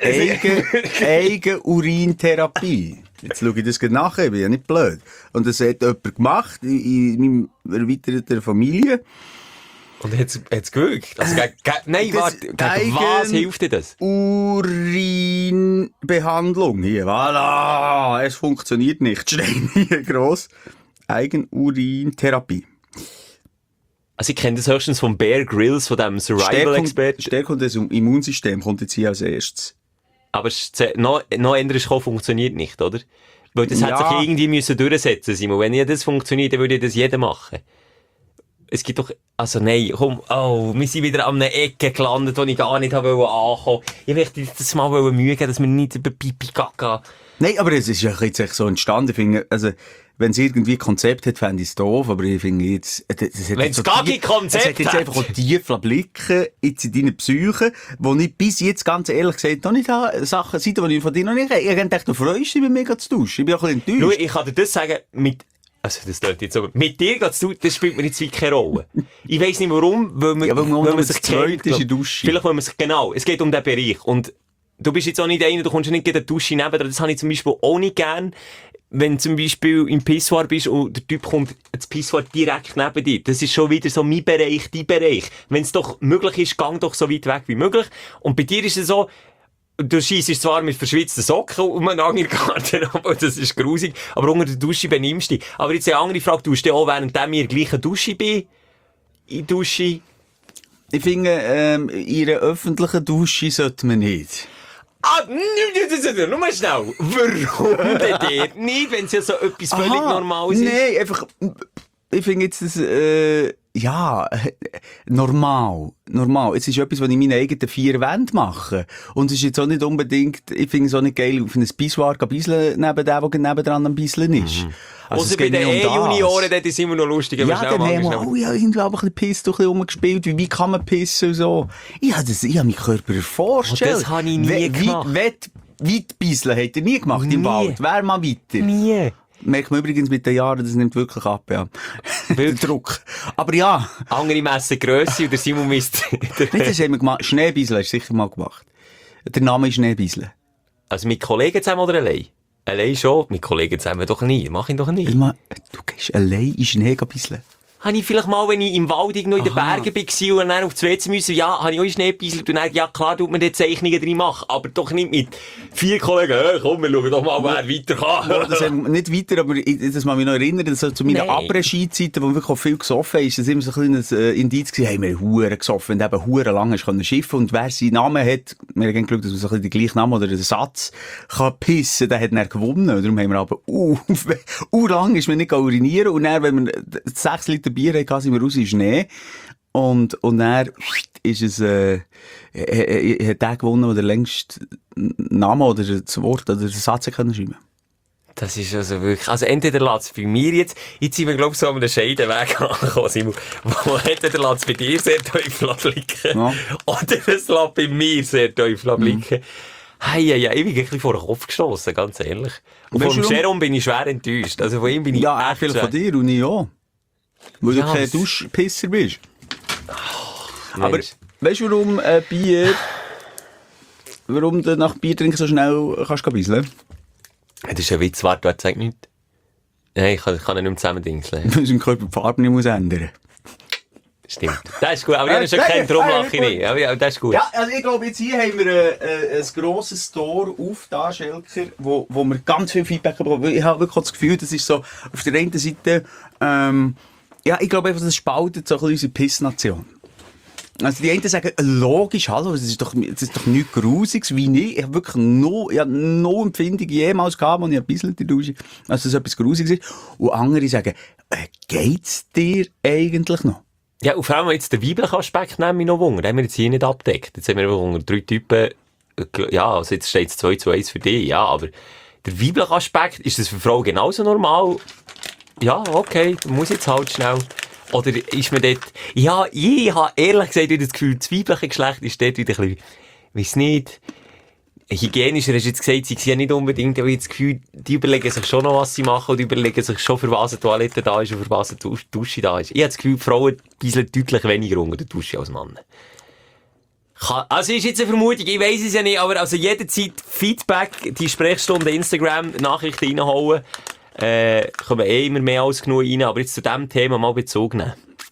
Urin-Therapie. Jetzt schaue ich das gerade nach, ich bin ja nicht blöd. Und das hat jemand gemacht in meiner erweiterten Familie. Und hat's gewirkt? Also, nein, warte, gegen was hilft dir das? Urinbehandlung. Hier, voilà. Es funktioniert nicht. Stein hier gross. Eigenurintherapie. Also, ich kenne das höchstens vom Bear Grylls, von dem Survival-Experten. Stärkung des Immunsystems kommt jetzt hier als erstes. Aber noch ändern funktioniert nicht, oder? Weil das hat sich irgendwie müssen durchsetzen, Simon. Wenn das funktioniert, dann würde das jeder machen. Es gibt doch, also nein, komm, wir sind wieder an einer Ecke gelandet, wo ich gar nicht ankommen wollte. Ich möchte das mal Mühe geben, dass wir nicht über Pipi Kaka. Nein, aber es ist ja jetzt echt so entstanden. Ich finde, also, wenn es irgendwie ein Konzept hat, fände ich es doof, aber ich finde jetzt, wenn es gar kein Konzept hat. Es hat jetzt einfach auch tief blicken, jetzt in deine Psyche, wo ich bis jetzt ganz ehrlich gesagt noch nicht habe, Sachen, Seiten, die ich von dir noch nicht habe. Ich habe gedacht, du freust dich, bei mir zu duschen. Ich bin auch ein bisschen enttäuscht. Schau, ich kann dir das sagen, also, das klingt jetzt aber, mit dir geht's du, das spielt mir jetzt wie keine Rolle. Ich weiss nicht warum, weil man sich kennt. Vielleicht, weil man sich, genau, es geht um den Bereich. Und du bist jetzt auch nicht einer, du kommst nicht gegen die Dusche neben, das habe ich zum Beispiel auch nicht gern, wenn zum Beispiel im Pissoir bist und der Typ kommt ins Pissoir direkt neben dir. Das ist schon wieder so mein Bereich, dein Bereich. Wenn es doch möglich ist, gang doch so weit weg wie möglich. Und bei dir ist es so, du scheissest zwar mit verschwitzten Socken um einen anderen Garten, aber das ist grusig. Aber unter der Dusche benimmst du dich. Aber jetzt eine andere Frage, tust du auch während ich in der gleichen Dusche bin? In Dusche? Ich finde, in einer öffentlichen Dusche sollte man nicht. Nur mal schnell. Warum denn dort nicht, wenn es ja so etwas völlig Normales ist? Nein, einfach, ich finde jetzt das, normal. Es ist etwas, was ich in meinen eigenen 4 Wänden mache. Und es ist jetzt auch nicht unbedingt, ich finde es auch nicht geil, auf ein Pissoir bisseln neben dem, der nebendran am Bisseln ist. Also also bei den E-Junioren, dort ist immer noch lustig. Ja, dann haben wir irgendwie ein bisschen pisst, ein bisschen rumgespielt, wie kann man pissen und so. Ich habe meinen Körper erforscht. Das habe ich nie gemacht. Weit bisseln hat er nie gemacht im Wald. Wer mal weiter? Nie. Merkt man übrigens mit den Jahren, das nimmt wirklich ab, ja. Der Druck. Aber ja. Andere messen Grösse und der Simon misst. Nicht, das haben wir gemacht. Schneebieseln hast du sicher mal gemacht. Der Name ist Schneebieseln. Also mit Kollegen zusammen oder allein? Allein schon. Mit Kollegen zusammen doch nie. Mach ihn doch nie. Du gehst allein in Schnee bisseln. Habe ich vielleicht mal, wenn ich im Wald irgendwo in den Bergen war und dann auf die WC müssen, ja, habe ich auch in Schnee gebieselt und dann, ja klar, tut man die Zeichnungen drin machen, aber doch nicht mit 4 Kollegen, komm, wir schauen doch mal, wer weiter kann. Ja, das nicht weiter, aber das kann mich noch erinnern, dass zu meinen Après-Ski-Zeiten, wo wirklich auch viel gesoffen ist, das immer so ein kleines Indiz gewesen, hey, wir haben Huren gesoffen, wenn du eben Huren lang hast können schiffen und wer seinen Namen hat, wir haben Glück, dass man so ein bisschen den gleichen Namen oder den Satz kann pissen, der hat dann gewonnen. Darum haben wir aber, lang ist man nicht urinieren und dann, wenn wir 6 Liter Bier hatten, sind wir raus in Schnee. Und dann ist es, hat der gewonnen, der längst Namen oder das Wort oder den Satz können schreiben. Das ist also wirklich, also entweder lässt es bei mir jetzt sind wir, glaube ich, so an einem Scheidenweg angekommen, Simon, wo entweder lässt es bei dir sehr tief blicken, ja. Oder es lässt bei mir sehr tief blicken. Ich bin wirklich vor den Kopf gestossen, ganz ehrlich. Und von Jerome bin ich schwer enttäuscht. Also von ihm bin ich ja, echt vielleicht von dir und ich auch. Weil du kein Duschpisser bist. Aber weißt du, warum du nach Bier trinken so schnell kannst bisseln? Das ist ein Witz, warte, sag nichts. Nein, ich kann ihn nicht mehr zusammendingseln. Weil sein Körper die Farbe nicht ändern muss. Stimmt. Das ist gut, aber ich habe schon keinen, darum lache ich nicht. Aber das ist gut. Ja, also ich glaube, jetzt hier haben wir ein grosses Store auf da, Schelker, wo wir ganz viel Feedback bekommen. Ich habe wirklich das Gefühl, das ist so, auf der einen Seite, ja, ich glaube einfach, das spaltet so ein bisschen unsere Pissnation. Also die einen sagen, logisch, hallo, das ist doch nichts Grusiges, wie nicht. Ich habe wirklich no Empfindung jemals gehabt, als ich ein bisschen in der Dusche, also das etwas Grusiges ist. Und andere sagen, geht's dir eigentlich noch? Ja, und vor allem jetzt den weiblichen Aspekt nehmen wir noch Wunder. Den haben wir jetzt hier nicht abgedeckt. Jetzt haben wir einfach unter 3 Typen, ja, also jetzt steht es 2:1 für dich, ja, aber der weibliche Aspekt, ist das für Frauen genauso normal? Ja, okay, muss jetzt halt schnell. Oder ist man dort, ja, ich habe ehrlich gesagt wieder das Gefühl, das weibliche Geschlecht ist dort wieder ein bisschen, weiss nicht, hygienischer hast du jetzt gesagt, sie sind ja nicht unbedingt, aber ich habe das Gefühl, die überlegen sich schon noch, was sie machen und die überlegen sich schon, für was eine Toilette da ist und für was eine Dusche da ist. Ich habe das Gefühl, Frauen pieseln deutlich weniger unter der Dusche als Männer. Also ist jetzt eine Vermutung, ich weiss es ja nicht, aber also jederzeit Feedback, die Sprechstunde Instagram, Nachrichten reinhauen, kommen immer mehr als genug rein, aber jetzt zu diesem Thema mal Bezug nehmen.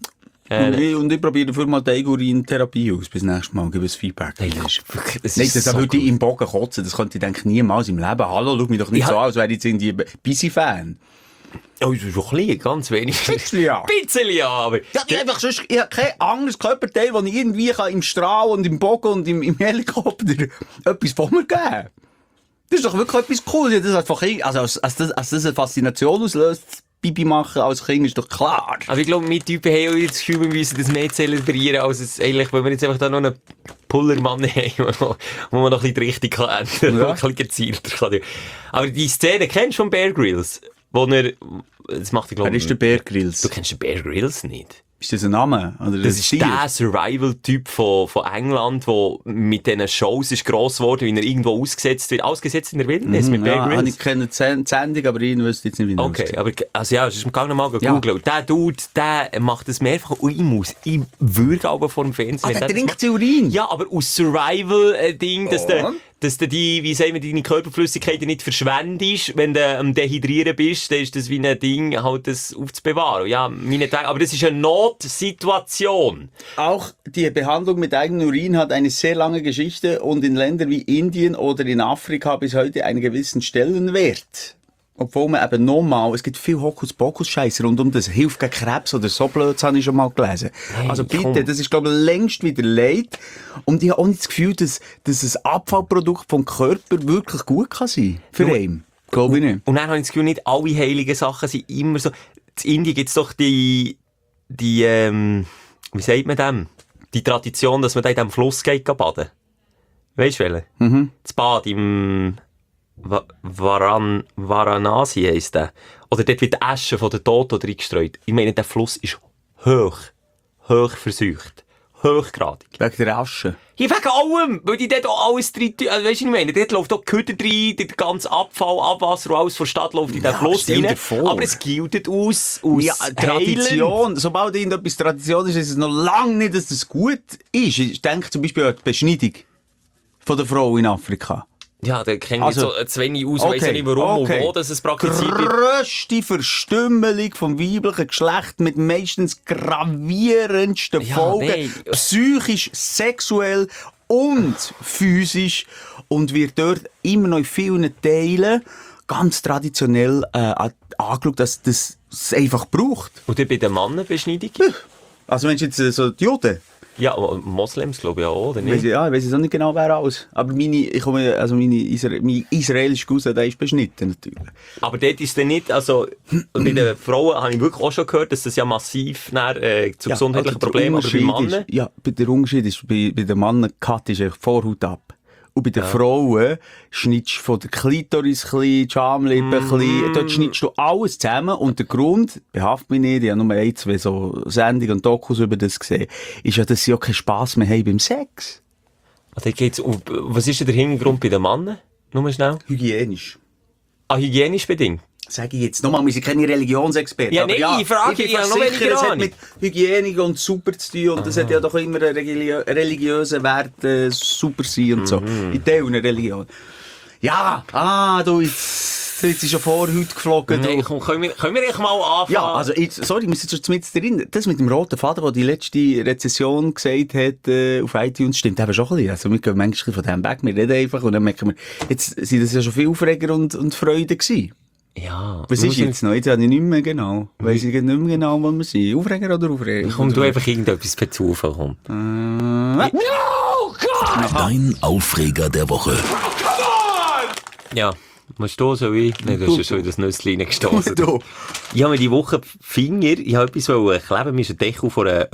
Und ich probiere dafür mal die Eigenurin-Therapie aus. Bis nächstes Mal, gebe es Feedback. Nein, das würde ich im Bogen kotzen. Das könnte ich, denke ich, niemals im Leben. Hallo, schau mich doch nicht so an, als wäre ich jetzt irgendwie Busy-Fan. Oh, das ist schon klein, ganz wenig. Bisschen ja. Bisschen ja, aber... Ja, ich habe kein anderes Körperteil, das ich irgendwie im Strahl und im Bogen und im Helikopter etwas von mir geben kann. Das ist doch wirklich etwas Cooles. Das einfach, also, als das eine Faszination auslöst, Bibi machen als Kind, ist doch klar. Aber ich glaube, wir Typen haben auch das Gefühl, wir müssen das mehr zelebrieren, als es eigentlich, weil wir jetzt einfach da noch einen Pullermann haben, wo man noch ein bisschen die Richtung kann ändern, ja. Ein bisschen gezielter kann. Aber die Szene kennst du von Bear Grylls? Wo das macht er, glaube ich... Wer ist der Bear Grylls? Du kennst den Bear Grylls nicht. Ist das ein Name? Oder das ist der Survival-Typ von England, der mit diesen Shows ist gross geworden, wie er irgendwo ausgesetzt wird. Ausgesetzt in der Wildnis mit Bear Grylls. Ich kenne die Sendung, aber ich wüsste jetzt nicht, wie okay, aber also ja, es ist mir mal googeln. Der Dude, der macht das mehrfach und ich würge aber vor dem Fernsehen. Der trinkt Urin? Ja, aber aus Survival-Ding, dass du wie sagen wir, deine Körperflüssigkeiten nicht verschwendest. Wenn du am Dehydrieren bist, dann ist das wie ein Ding, halt das aufzubewahren. Ja, meinetwegen. Aber das ist eine Notsituation. Auch die Behandlung mit eigenem Urin hat eine sehr lange Geschichte und in Ländern wie Indien oder in Afrika bis heute einen gewissen Stellenwert. Obwohl man eben nochmal, es gibt viel Hokuspokus-Scheiße rund um das, hilft gegen Krebs oder so blöd, das habe ich schon mal gelesen. Hey, also bitte, das ist, glaube ich, längst wieder leid. Und ich habe auch nicht das Gefühl, dass ein Abfallprodukt vom Körper wirklich gut kann sein. Für einen. Glaube ich nicht. Und dann habe ich das Gefühl, nicht alle heiligen Sachen sind immer so. In Indien gibt es doch die, wie sagt man dem? Die Tradition, dass man da in diesem Fluss geht baden. Weißt du welche? Mhm. Das Bad im Varanasi heisst der. Oder dort wird die Asche von den Toten reingestreut. Ich meine, der Fluss ist hoch verseucht. Hochgradig. Wegen der Asche? Ja, wegen allem! Weil die dort auch alles drin, also weisst du, ich meine, dort läuft auch Gehüter rein, der ganze Abfall, Abwasser und alles von der Stadt läuft in den Fluss rein. Aber es gilt aus ja, Tradition. Sobald irgendetwas Tradition ist es noch lange nicht, dass das gut ist. Ich denke zum Beispiel an die Beschneidung von der Frau in Afrika. Ja, da kenne ich so zu wenig aus, weiss nicht warum und wo das es praktiziert wird. Die grösste Verstümmelung vom weiblichen Geschlecht mit meistens gravierendsten Folgen. Nee. Psychisch, sexuell und physisch. Und wird dort immer noch in vielen Teilen ganz traditionell angeschaut, dass das einfach braucht. Und bei den Mannenbeschneidung? Also wenn jetzt so die Juden... Ja, aber Moslems glaube ich auch, oder nicht? Ich weiss auch nicht genau, wer alles. Aber mein israelischer Cousin, der ist beschnitten, natürlich. Aber dort ist dann nicht, also, bei den Frauen habe ich wirklich auch schon gehört, dass das ja massiv zu gesundheitlichen Problemen, aber bei Männern... Ja, der Unterschied ist, bei den Männern Cut ist Vorhaut ab. Und bei den Frauen schneidest du von der Klitoris die Schamlippe dort schneidest du alles zusammen. Und der Grund, behaft mich nicht, ich habe nur 1, 2 so Sendungen und Dokus über das gesehen, ist ja, dass sie auch keinen Spass mehr haben beim Sex. Was ist denn der Hintergrund bei den Männern? Nur schnell. Hygienisch. Ah, hygienisch bedingt? Sage ich jetzt nochmal, wir sind keine Religionsexperten. Ja, nein, ich frage, ich habe noch weniger es hat mit Hygiene und super zu tun und das hat ja doch immer einen religiösen Wert, super sein und so. In Teilen Religion. Ja, du ist schon Vorhaut geflogen. Nein, komm, können wir echt mal anfangen? Ja, also, sorry, wir sind schon mit drin. Das mit dem roten Faden, der die letzte Rezession gesagt hat, auf iTunes, stimmt eben schon ein bisschen. Also, wir gehen manchmal von dem weg, wir reden einfach und dann merken wir, jetzt sind das ja schon viel Aufreger und Freude gewesen. Ja. Was ist jetzt noch? Jetzt habe ich nicht mehr genau. Weiss ich nicht mehr genau, wo wir sind. Aufreger oder Aufreger? Komm, du einfach irgendetwas per Zufall, komm. No, God! Dein Aufreger der Woche. Oh, come on! Ja. Musst du so wie? Nein, du hast ja schon in das Nüssli reingestossen. Ich habe mir die Woche Finger, ich habe etwas kleben, mir ist ein Deckel von einer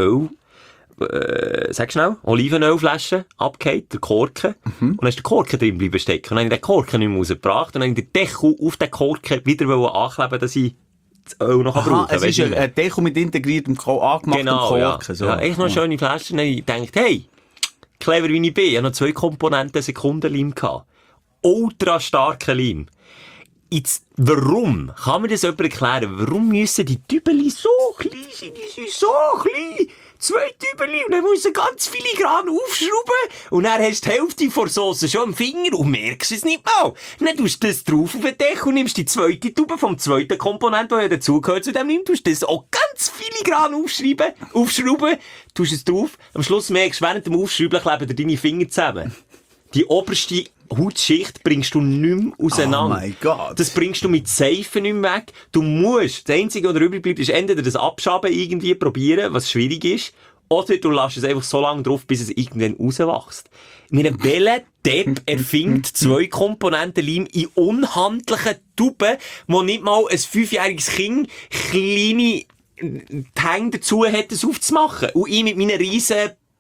sag schnell, Olivenölflasche abgehakt, der Korken. Und dann ist der Korken drin bleiben stecken. Und dann habe ich den Korken nicht mehr rausgebracht. Und dann habe ich den Deckel auf den Korken wieder ankleben, dass ich das Öl noch brauchen kann. Es ist ein Deckel mit integriertem angemachten Korken. Ja. So. Ja, echt noch eine schöne Flasche. Und dann habe ich gedacht, hey, clever wie ich bin, ich habe noch 2 Komponenten Sekundenleim gehabt. ultra starken Leim. Jetzt, warum? Kann mir das jemand erklären? Warum müssen die Tübeli so klein sein? Die sind so klein. 2 Tübeli und dann musst du ganz filigran aufschrauben und dann hast du die Hälfte von der Sauce schon am Finger und merkst es nicht mal. Dann tust du das drauf auf den Deckel und nimmst die zweite Tube vom zweiten Komponent, der ja dazugehört zu dem nimmst, tust das auch ganz filigran aufschrauben, tust es drauf. Am Schluss merkst du, während dem Aufschrauben kleben dir deine Finger zusammen. Die oberste Hautschicht bringst du nicht mehr auseinander. Oh mein Gott. Das bringst du mit Seifen nicht mehr weg. Du musst, das Einzige, was übrig bleibt, ist entweder das Abschaben irgendwie probieren, was schwierig ist, oder du lässt es einfach so lange drauf, bis es irgendwann rauswächst. Welcher Depp erfindet 2 Komponenten Leim in unhandlichen Tuben, wo nicht mal ein 5-jähriges Kind kleine Hänge dazu hat, das aufzumachen. Und ich mit meinen riesen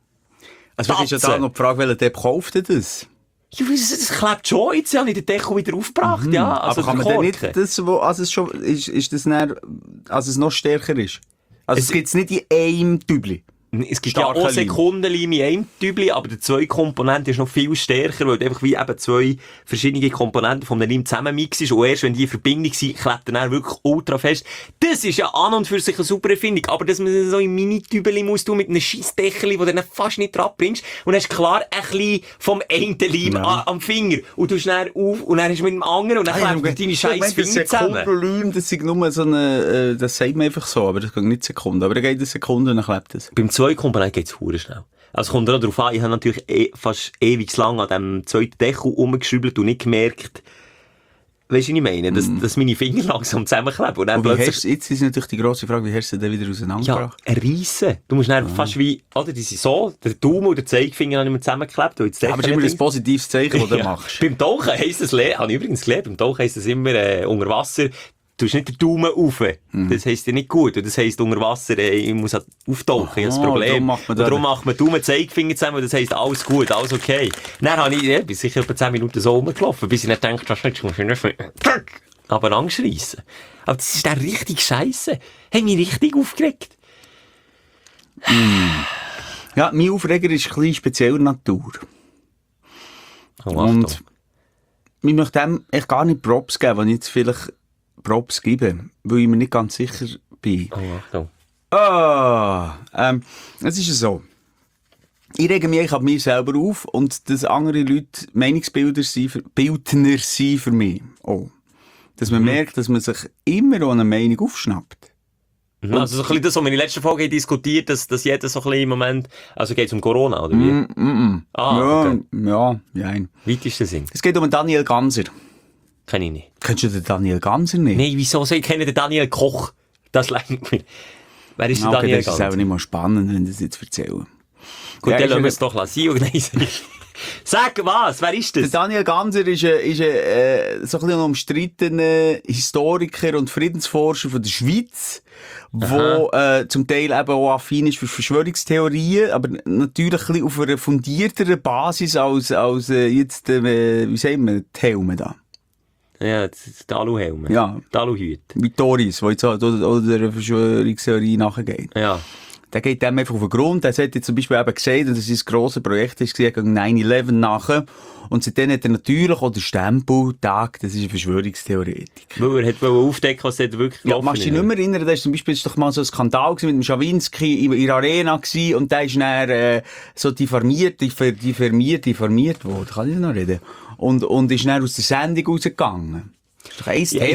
Also ist ja da noch die Frage, welcher Depp kauft denn das? Ja, das klebt schon. Jetzt habe ich den Deckel wieder aufgebracht, ja. Also aber kann man denn nicht das, also es schon, ist das dann, also es noch stärker ist? Also es gibt's nicht in einem Tübli? Es gibt ja auch Sekundenleim in einem Tübli, aber der 2 Komponenten ist noch viel stärker, weil du einfach wie eben 2 verschiedene Komponenten vom Leim zusammenmixst und erst wenn die in Verbindung sind, klebt er dann wirklich ultra fest. Das ist ja an und für sich eine super Erfindung, aber dass man so in Mini-Tübeli muss tun mit einem Scheissdeckel, wo du dann fast nicht dran bringst und hast klar ein bisschen vom einen Leim am Finger und du dann auf und dann hast du mit dem anderen und dann klebt deine scheiß Finger zusammen. Sekundenleim, das ist nur so eine, das sagt man einfach so, aber das geht nicht Sekunden, aber dann geht eine Sekunde und dann klebt das. Beim 2 Komponenten geht's hure schnell. Also es kommt auch darauf an, ich habe natürlich fast ewig lang an dem zweiten Deckel rumgeschraubt und nicht gemerkt, weißt du, was ich meine, dass meine Finger langsam zusammenkleben. Und dann plötzlich... Jetzt ist natürlich die grosse Frage, wie hast du den wieder auseinandergebracht? Ja, reissen. Du musst dann fast wie, oder, die sind so, der Daumen und der Zeigefinger haben nicht mehr zusammengeklebt. Aber es ist immer ein positives Zeichen, das du machst. Beim Tauchen heisst das, habe ich übrigens gelernt, beim Tauchen heisst das immer unter Wasser, du hast nicht den Daumen rauf. Das heisst ja nicht gut. Und das heisst unter Wasser, ich muss halt auftauchen. Ich habe das Problem. Darum macht man Daumen, Zeigefinger zusammen und das heisst alles gut, alles okay. Dann habe ich, bin sicher etwa 10 Minuten so rumgelaufen, bis ich nicht denke, das ist nicht, aber Angst reissen. Aber das ist dann richtig scheisse. Hat mich richtig aufgeregt. Ja, mein Aufreger ist ein bisschen spezieller Natur. Oh, und ich möchte dem echt gar nicht Props geben, wenn ich jetzt vielleicht Props geben, weil ich mir nicht ganz sicher bin. Oh, Achtung. Es ist so. Ich rege mich an mir selber auf und dass andere Leute Meinungsbilder Bildner sind für mich. Oh. Dass man merkt, dass man sich immer an eine Meinung aufschnappt. Also so ein bisschen das, was wir in der letzten Folge diskutiert haben, dass jeder so ein bisschen im Moment, also geht es um Corona, oder wie? Okay. Ja, nein. Weitesten Sinn. Es geht um Daniel Ganser. Kenn ich nicht. Kennst du den Daniel Ganser nicht? Nein, wieso? Ich kenne den Daniel Koch. Das lenkt mir. Wer ist der Daniel Ganser? Das ist auch nicht mal spannend, wenn ich das jetzt erzähle. Gut, dann lassen wir es doch sein. Sag was, wer ist das? Der Daniel Ganser ist so ein bisschen ein umstrittener Historiker und Friedensforscher von der Schweiz, der zum Teil eben auch affin ist für Verschwörungstheorien, aber natürlich ein bisschen auf einer fundierteren Basis als jetzt, wie sagen wir, die Helme da. Ja, die Aluhelme. Ja. Die Aluhüte. Wie Toris, die jetzt oder der Verschwörungstheorie nachgehen. Ja. Der geht dem einfach auf den Grund. Der hat jetzt zum Beispiel eben gesagt, dass es ein grosses Projekt ist, gegen 9/11 nachher. Und seitdem hat er natürlich auch den Stempeltag, das ist ein Verschwörungstheoretiker. Weil er hat aufdecken, was dort wirklich gelaufen ist. Ja, machst du dich nicht mehr erinnern, da ist zum Beispiel doch mal so ein Skandal mit dem Schawinski in der Arena gewesen, und der ist dann so diffamiert worden. Kann ich noch reden? Und ist dann aus der Sendung rausgegangen. Das ist doch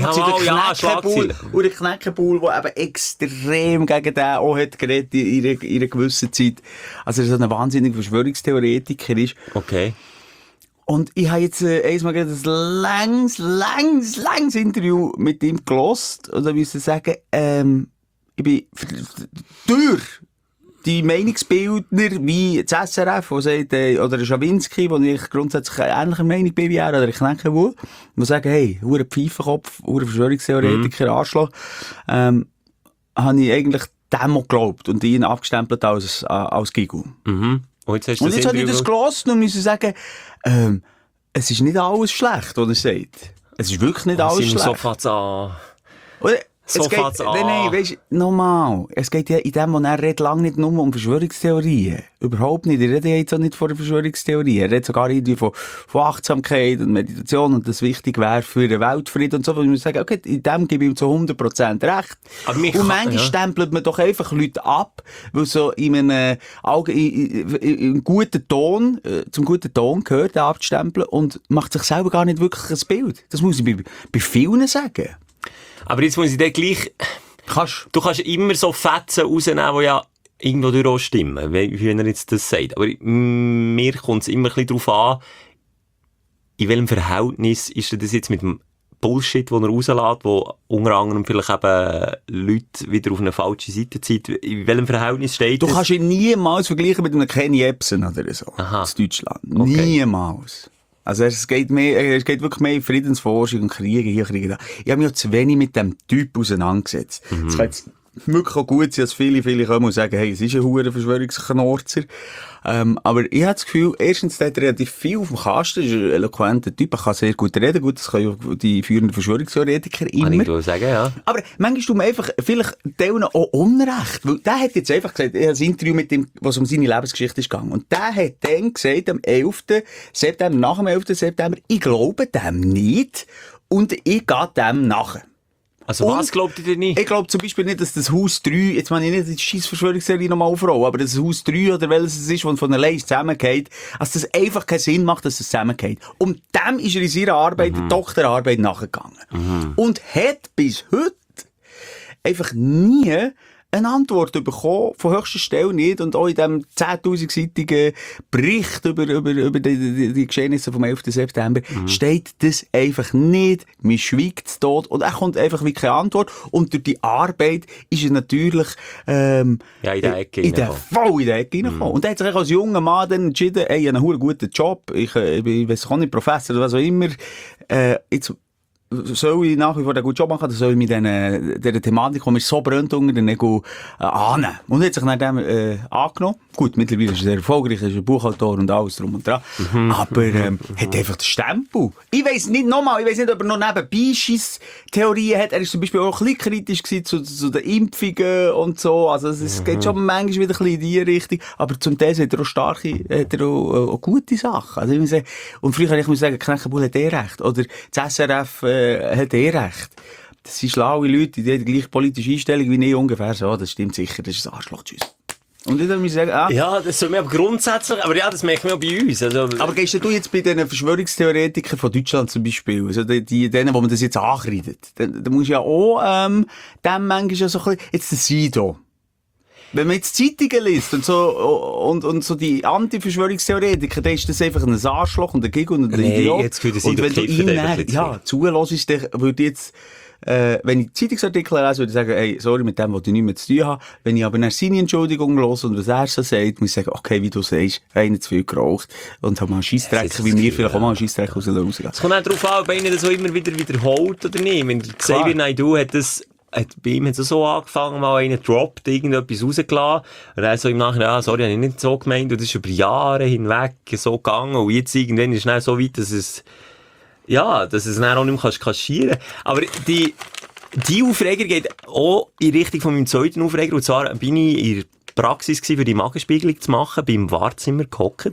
der Knäckebull, der eben extrem gegen den auch hat geredet in einer gewissen Zeit. Also er so ein wahnsinniger Verschwörungstheoretiker ist. Okay. Und ich habe jetzt einmal gerade ein langes Interview mit ihm gehört. Und da muss ich sagen, ich bin durch die Meinungsbildner wie das SRF, der sagt, oder Schawinski, wo ich grundsätzlich ähnlicher Meinung bin wie er, oder ich denke wohl, die sagen, hey, hure Pfeifenkopf, hure Verschwörungstheoretiker, Arschloch, habe ich eigentlich dem auch geglaubt und ihn abgestempelt als Gigu. Mhm. Und jetzt habe ich das gehört und muss sagen, es ist nicht alles schlecht, was er sagt. Es ist wirklich nicht alles schlecht. So fängt's an. So fängt's an. Nein, weisst, nochmal. Es geht ja in dem, was er redet, lange nicht nur um Verschwörungstheorien. Überhaupt nicht. Er redet jetzt auch nicht von einer Verschwörungstheorie. Er redet sogar irgendwie von Achtsamkeit und Meditation und das wichtig wäre für den Weltfrieden und so. Und ich muss sagen, okay, in dem gebe ich ihm zu 100% recht. Und manchmal stempelt man doch einfach Leute ab, weil so in einem guten Ton, zum guten Ton gehört, den abzustempeln und macht sich selber gar nicht wirklich ein Bild. Das muss ich bei vielen sagen. Aber jetzt muss ich dir gleich... Du kannst immer so Fetzen rausnehmen, die ja irgendwo durch auch stimmen, wie er jetzt das sagt. Aber mir kommt es immer ein bisschen darauf an, in welchem Verhältnis ist das jetzt mit dem Bullshit, den er rauslässt, wo unter anderem vielleicht eben Leute wieder auf eine falsche Seite zieht. In welchem Verhältnis steht das? Du kannst ihn niemals vergleichen mit einem Kenny Jebsen oder so. Aha. Aus Deutschland. Okay. Niemals. Also es geht wirklich mehr in Friedensforschung und Kriege hier, Kriege da. Ich habe mich auch zu wenig mit dem Typ auseinandergesetzt. Es kann jetzt wirklich auch gut sein, dass viele kommen und sagen, hey, es ist ein verdammter Verschwörungsknorzer. Aber ich habe das Gefühl, erstens, der hat relativ viel auf dem Kasten, ist ein eloquenter Typ, er kann sehr gut reden, gut, das können ja die führenden Verschwörungstheoretiker immer. Kann ich sagen, ja. Aber manchmal tut man einfach, vielleicht teilen auch Unrecht, weil der hat jetzt einfach gesagt, er hat ein Interview mit dem, was um seine Lebensgeschichte ist gegangen, und der hat dann gesagt, am 11. September, nach dem 11. September, ich glaube dem nicht, und ich gehe dem nach. Also was glaubt ihr denn nicht? Ich glaube zum Beispiel nicht, dass das Haus 3, jetzt meine ich nicht die scheiß Verschwörungstheorie nochmal aufrollen, aber das Haus 3 oder welches es ist, das von allein zusammengeht, dass das einfach keinen Sinn macht, dass es zusammengeht. Und dem ist er in seiner Arbeit, der Doktorarbeit, nachgegangen. Und hat bis heute einfach nie eine Antwort bekommen, von höchster Stelle nicht, und auch in diesem 10.000-seitigen Bericht über die Geschehnisse vom 11. September steht das einfach nicht. Man schweigt es tot und er kommt einfach wie keine Antwort, und durch die Arbeit ist er natürlich in der Ecke reingekommen. Und er hat sich als junger Mann dann entschieden, ey, ich habe einen guten Job, ich weiss auch nicht, Professor oder was auch immer, jetzt soll ich nach wie vor einen guten Job machen, oder soll ich mit dieser Thematik, die mir so brennt unter den Nägeln, annehmen? Und er hat sich nach dem angenommen. Gut, mittlerweile ist er sehr erfolgreich, er ist ein Buchautor und alles drum und dran. Aber hat einfach den Stempel. Ich weiss nicht, ob er noch nebenbei Scheisstheorien hat. Er ist zum Beispiel auch ein bisschen kritisch gewesen zu den Impfungen und so. Also es geht schon manchmal wieder ein bisschen in die Richtung. Aber zum Teil hat er auch gute Sachen. Also ich muss sagen, und früher kann ich sagen, Kneckenbull hat recht. Oder das SRF hat recht. Das sind schlaue Leute, die haben die gleiche politische Einstellung wie ich ungefähr so. Das stimmt sicher, das ist ein Arschloch, tschüss. Und ich muss sagen, ja, das soll mir aber grundsätzlich, aber ja, das merken wir auch bei uns. Also, aber gehst du jetzt bei den Verschwörungstheoretikern von Deutschland zum Beispiel, also denen, wo man das jetzt ankreidet, dann musst du ja auch, dem manchmal ja so ein bisschen, jetzt der Sido. Wenn man jetzt Zeitungen liest und so die Anti-Verschwörungstheoretiker, dann ist das einfach ein Arschloch und ein Gig und ein Idiot. Jetzt fühlt und wenn du ihm zulässt, dann würde jetzt, wenn ich Zeitungsartikel lese, würde ich sagen, ey, sorry, mit dem wollte ich nichts mehr zu tun haben. Wenn ich aber nach seine Entschuldigung höre und was er so sagt, muss ich sagen, okay, wie du sagst, einer zu viel geraucht und habe mal einen Scheissdreck, wie mir vielleicht auch mal einen Scheissdreck rausgehen. Es kommt auch darauf an, ob einer das so immer wieder wiederholt oder nicht. Wenn Xavier Naidoo bei ihm hat es so angefangen, mal einen droppt, irgendetwas rausgelassen. Und er so im Nachhinein, sorry, habe ich nicht so gemeint. Und das ist über Jahre hinweg so gegangen. Und jetzt irgendwann ist es so weit, dass es dann auch nicht mehr kaschieren kannst. Aber die Aufreger geht auch in Richtung von meinem zweiten Aufreger. Und zwar bin ich in der Praxis gewesen, für die Magenspiegelung zu machen, beim Wartezimmer gehockt.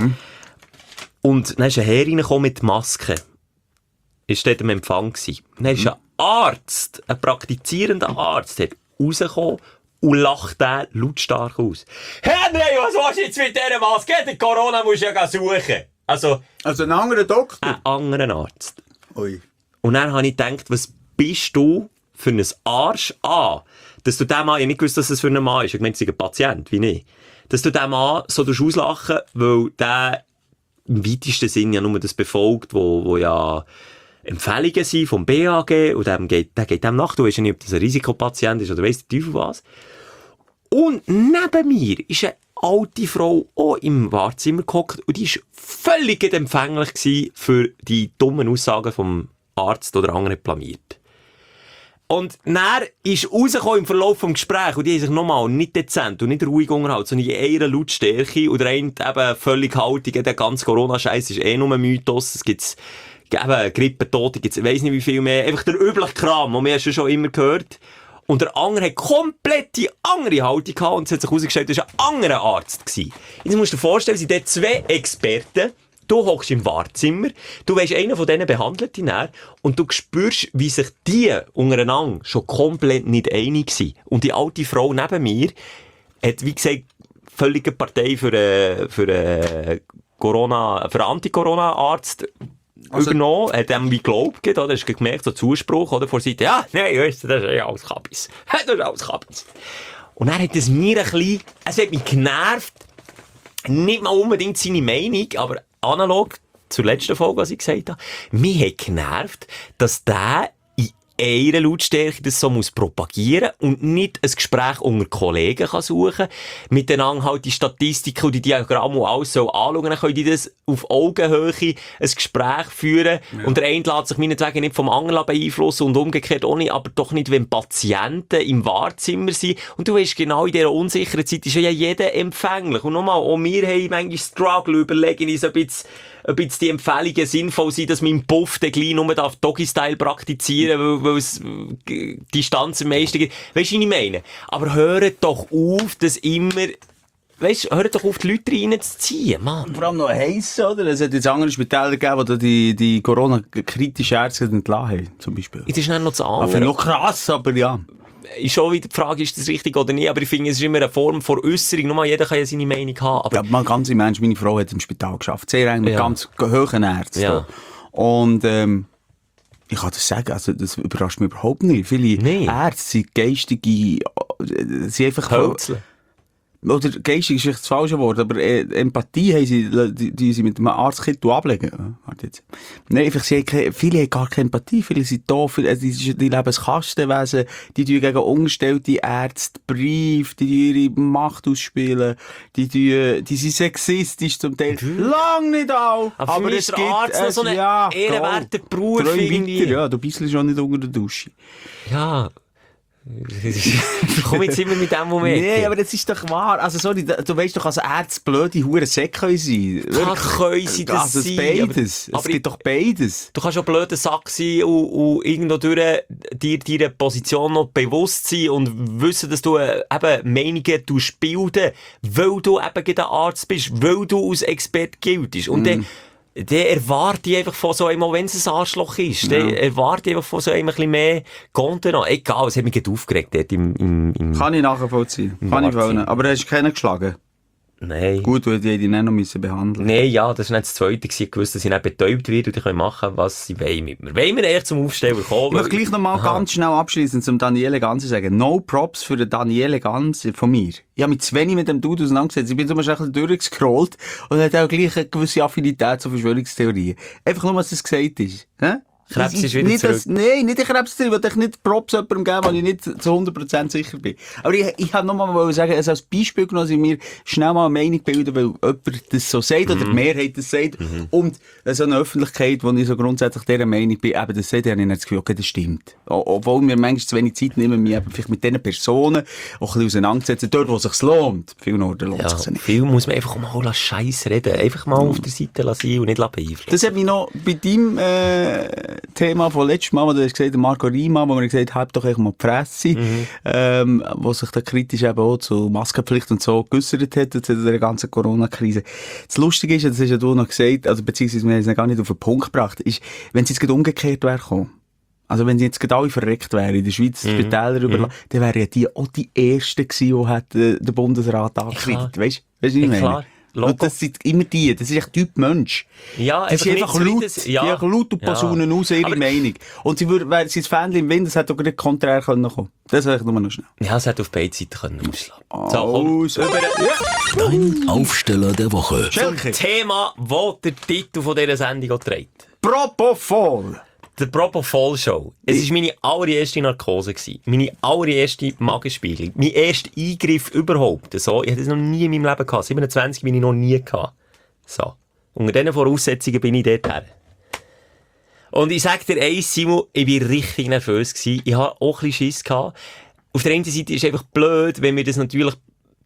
Und dann ist ein Herr reingekommen mit Maske. Ist dort am Empfang gewesen. Dann ist ein praktizierender Arzt, hat rausgekommen und lacht den lautstark aus. Henry, was willst du jetzt mit dieser Maske? Die Corona musst du ja suchen. Also ein anderer Doktor? Ein anderer Arzt. Ui. Und dann habe ich gedacht, was bist du für ein Arsch an? Dass du dem Mann, ich nicht gewusst, dass es für einen Mann ist. Ich meine, es ist ein Patient, wie nicht. Dass du dem Mann so auslachen, weil der im weitesten Sinn ja nur das befolgt, wo ja Empfehlungen sind vom BAG und der geht dem nach. Du weißt ja nicht, ob das ein Risikopatient ist oder weiss der Teufel was. Und neben mir ist eine alte Frau auch im Wartezimmer gehockt und die war völlig empfänglich gewesen für die dummen Aussagen vom Arzt oder anderen blamiert. Und dann ist rausgekommen im Verlauf des Gesprächs und die haben sich nochmal nicht dezent und nicht ruhig unterhalten, sondern in ihrer Lautstärke und der eine eben völlig haltig, der ganze Corona-Scheiß ist nur ein Mythos, es eben Grippetote gibt's, ich weiss nicht wie viel mehr, einfach der übliche Kram, den wir schon immer gehört. Und der andere hat komplett die andere Haltung gehabt und es hat sich herausgestellt, das war ein anderer Arzt gewesen. Jetzt musst du dir vorstellen, es sind dort 2 Experten. Du hockst im Wartezimmer, du weisst, einer von denen behandelt dich näher und du spürst, wie sich die untereinander schon komplett nicht einig sind. Und die alte Frau neben mir hat, wie gesagt, völlige Partei für einen Anti-Corona-Arzt übernommen, hat dem wie geglaubt, oder? Hast du gemerkt, so Zuspruch, oder? Vor Seite, ja, nein, weißt du, das ist alles Kabis. Das ist alles Kabis. Und dann hat es mir ein bisschen, es hat mich genervt, nicht mal unbedingt seine Meinung, aber analog zur letzten Folge, was ich gesagt habe, mich hat genervt, dass der in einer Lautstärke das so muss propagieren und nicht ein Gespräch unter Kollegen kann suchen, miteinander halt die Statistiken und die Diagramme und alles so anschauen, dann können die das auf Augenhöhe ein Gespräch führen und der eine lässt sich meinetwegen nicht vom anderen beeinflussen und umgekehrt auch nicht, aber doch nicht, wenn Patienten im Wartezimmer sind und du weißt genau, in dieser unsicheren Zeit ist ja jeder empfänglich und nochmal, auch wir haben manchmal Struggle, überlegen uns ob jetzt die Empfehlungen sinnvoll sind, dass man im Puff den gleich nur Doggy-Style praktizieren, weil es Distanz am meisten gibt. Weisst du, was ich meine? Aber hört doch auf, dass immer, hört doch auf, die Leute reinzuziehen, Mann. Vor allem noch heiß, oder? Es hat jetzt andere Spitäler gegeben, wo die Corona-kritischen Ärzte entlassen haben, zum Beispiel. Das ist dann noch das andere. Aber noch krass, aber ja. Ist schon wieder die Frage, ist das richtig oder nicht, aber ich finde, es ist immer eine Form von Äußerung. Nur jeder kann ja seine Meinung haben. Aber ja, mal ganz im Ernst, meine Frau hat im Spital geschafft. Sehr eng mit ganz hohen Ärzten. Ja. Und, ich kann das sagen, also, das überrascht mich überhaupt nicht. Viele Ärzte sind geistige, sind einfach... Hölzle. Oder geistig ist vielleicht das falsche Wort, aber Empathie haben die sie mit einem Arztkittel ablegen. Warte jetzt. Nein, einfach, viele haben gar keine Empathie, viele sind doof, die leben als Kastenwesen, die tun gegen ungestellte Ärzte Briefe, die ihre Macht ausspielen, die sind sexistisch zum Teil. Lang nicht all! Aber für mich ist der Arzt noch so ein ehrenwerter Beruf irgendwie. Ja, du bist schon nicht unter der Dusche. Ja. Komm jetzt immer mit dem Moment. Nee, aber das ist doch wahr. Also, sorry, du weißt doch, als Ärzte blöde Hurensäcke können sein. Können sie das also sein? Beides. Es gibt doch beides. Du kannst auch blöder Sack sein und irgendwo durch dir deine Position noch bewusst sein und wissen, dass du eben Meinungen bilden, weil du eben der Arzt bist, weil du als Experte giltst. Und dann erwarte ich einfach von so einem, wenn es ein Arschloch ist, dann erwarte ich einfach von so einem ein bisschen mehr Kontenance. Egal, es hat mich gerade aufgeregt dort im Kann ich nachvollziehen. Kann ich wollen. Aber hast du keinen geschlagen? Nein. Gut, du hättest ihn noch behandeln. Nein, ja, das war nicht das Zweite. Ich wusste, dass sie nicht betäubt wird und die können machen, was sie wollen mit mir. Wollen wir echt zum Aufsteller kommen? Ich möchte gleich noch mal ganz schnell abschließend zum Daniele Ganser sagen. No Props für den Daniele Ganser von mir. Ich habe mich zu wenig mit dem Dude auseinandergesetzt. Ich bin zum Beispiel ein bisschen durchgescrollt und hat auch gleich eine gewisse Affinität zu Verschwörungstheorien. Einfach nur, was das gesagt ist. Krebs ist wieder nicht zurück. Nein, nicht der Krebs, ich will nicht Props jemandem geben, wo ich nicht zu 100% sicher bin. Aber ich wollte nochmal sagen, also als Beispiel genommen, dass ich mir schnell mal eine Meinung bilden, weil jemand das so sagt, oder die Mehrheit das sagt, und so eine Öffentlichkeit, wo ich so grundsätzlich dieser Meinung bin, eben das sagt, habe ich das Gefühl, okay, das stimmt. Obwohl wir manchmal zu wenig Zeit nehmen, mich eben vielleicht mit diesen Personen auch ein bisschen auseinandersetzen, dort, wo es sich lohnt. Viel Norden lohnt sich nicht. Viel muss man einfach mal Scheiß reden, einfach mal auf der Seite lassen und nicht beeinflussen. Das hat mich noch bei deinem Thema von letztem Mal, wo du hast gesagt, Marco Riemann, wo man gesagt hat, halt doch echt mal die Fresse, wo sich da kritisch eben auch zu Maskenpflicht und so geäussert hat, zu der ganzen Corona-Krise. Das Lustige ist, das hast ja du noch gesagt, also beziehungsweise wir haben es gar nicht auf den Punkt gebracht, ist, wenn es jetzt gerade umgekehrt wäre gekommen, also wenn jetzt gerade alle verreckt wären, in der Schweiz die Spitäler überlassen, dann wären ja die auch die Ersten gewesen, die den Bundesrat angekreidet. Weißt du, was ich meine? Klar. Und das sind immer die, das ist echt Typ Mensch. Ja, das ist einfach laut, die haben laut und Personen aus ihre Meinung. Und sie wären das Fähnchen im Wind, das hätte auch nicht konträr kommen können. Das wäre ich nur noch schnell. Ja, es hätte auf beide Seiten können ausschlagen. So, Dein Aufsteller der Woche. Zum Thema, wo der Titel von dieser Sendung auch trägt. Propofol. Der Propofol-Show. Es war meine allererste Narkose. Meine allererste Magenspiegelung. Mein erster Eingriff überhaupt. So, ich hatte das noch nie in meinem Leben gehabt. 27 bin ich noch nie gehabt. So. Unter diesen Voraussetzungen bin ich dort her. Und ich sag dir eins, Simon, ich war richtig nervös gewesen. Ich hatte auch ein bisschen Schiss gehabt. Auf der einen Seite ist es einfach blöd, wenn wir das natürlich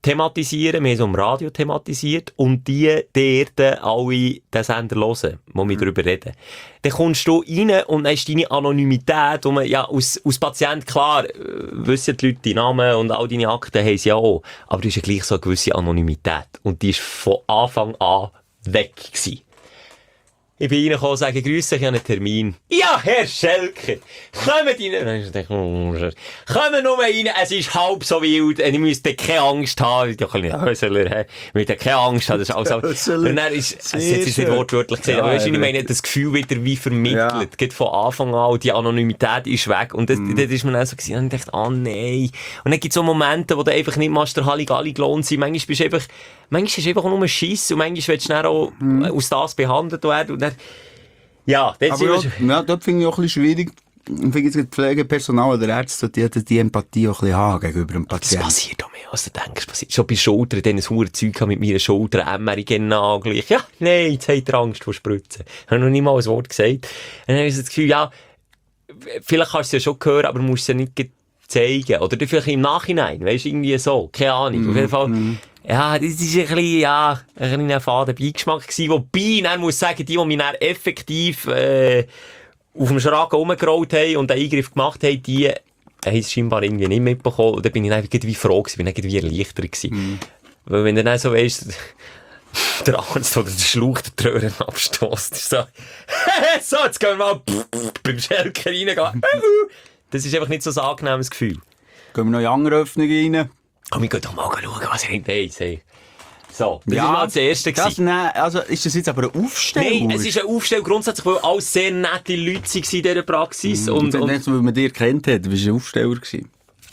thematisieren, wir haben es am Radio thematisiert und die dort alle den Sender hören, wo wir darüber reden. Dann kommst du rein und dann ist deine Anonymität, wo man, ja, als Patient, klar, wissen die Leute die Namen und all deine Akten haben sie ja auch, aber du hast ja gleich so eine gewisse Anonymität und die ist von Anfang an weg gewesen. Ich bin reingekommen und sage, grüße, ich habe einen Termin. Ja, Herr Schelker, kommen rein. Kommen nur rein, es ist halb so wild, ihr müsst keine Angst haben. Ich dachte, ja, Hösler, wir müssen keine Angst haben, das ist alles so. Und dann ist, es ist nicht wortwörtlich gesagt, aber weißt du, ich meine, das Gefühl wieder wie vermittelt, geht von Anfang an, die Anonymität ist weg. Und das ist mir dann so gewesen, und ich dachte, nein. Und dann gibt es so Momente, wo du einfach nicht machst, der Halligalli gelohnt sein. Manchmal bist du einfach, manchmal ist einfach nur ein Schiss und manchmal willst du dann auch aus das behandelt werden. Und dann, ja, das ist dort finde ich auch ein bisschen schwierig. Ich finde jetzt das Pflegepersonal oder Ärzte, die Empathie auch ein bisschen haben gegenüber dem Patienten. Das passiert auch mehr, als du denkst. Passiert. Schon bei Schultern, dann ein hohes Zeug mit meiner Schulter, MRI genau gleich. Ja, nein, jetzt habt ihr Angst vor Spritzen. Ich habe noch nie mal ein Wort gesagt. Dann habe ich das Gefühl, ja, vielleicht kannst du es ja schon hören, aber musst es ja nicht zeigen. Oder vielleicht im Nachhinein, weißt du, irgendwie so. Keine Ahnung. Auf jeden Fall. Ja, das ist ein bisschen, ja, ein kleiner faden Beigeschmack gewesen. Wobei, dann muss ich sagen, die mich dann effektiv, auf dem Schragen rumgerollt haben und einen Eingriff gemacht haben, die haben es scheinbar irgendwie nicht mitbekommen. Und dann bin ich einfach wie froh gewesen, bin irgendwie erleichtert gewesen. Weil wenn du dann so weisst, der Arzt oder der Schlauch der Tröhren abstößt, ist so, so, jetzt gehen wir mal beim Schelker reingehen. Das ist einfach nicht so ein angenehmes Gefühl. Gehen wir noch in andere Öffnungen rein? Komm, ich geh doch mal schauen, was er hinterher sagt. So, das ja, war mal das Erste gewesen. Also, ist das jetzt aber eine Aufstellung? Nein, es ist eine Aufstellung grundsätzlich, weil alles sehr nette Leute waren in dieser Praxis. Und weil man dich gekannt hat, bist du ein Aufsteller gewesen?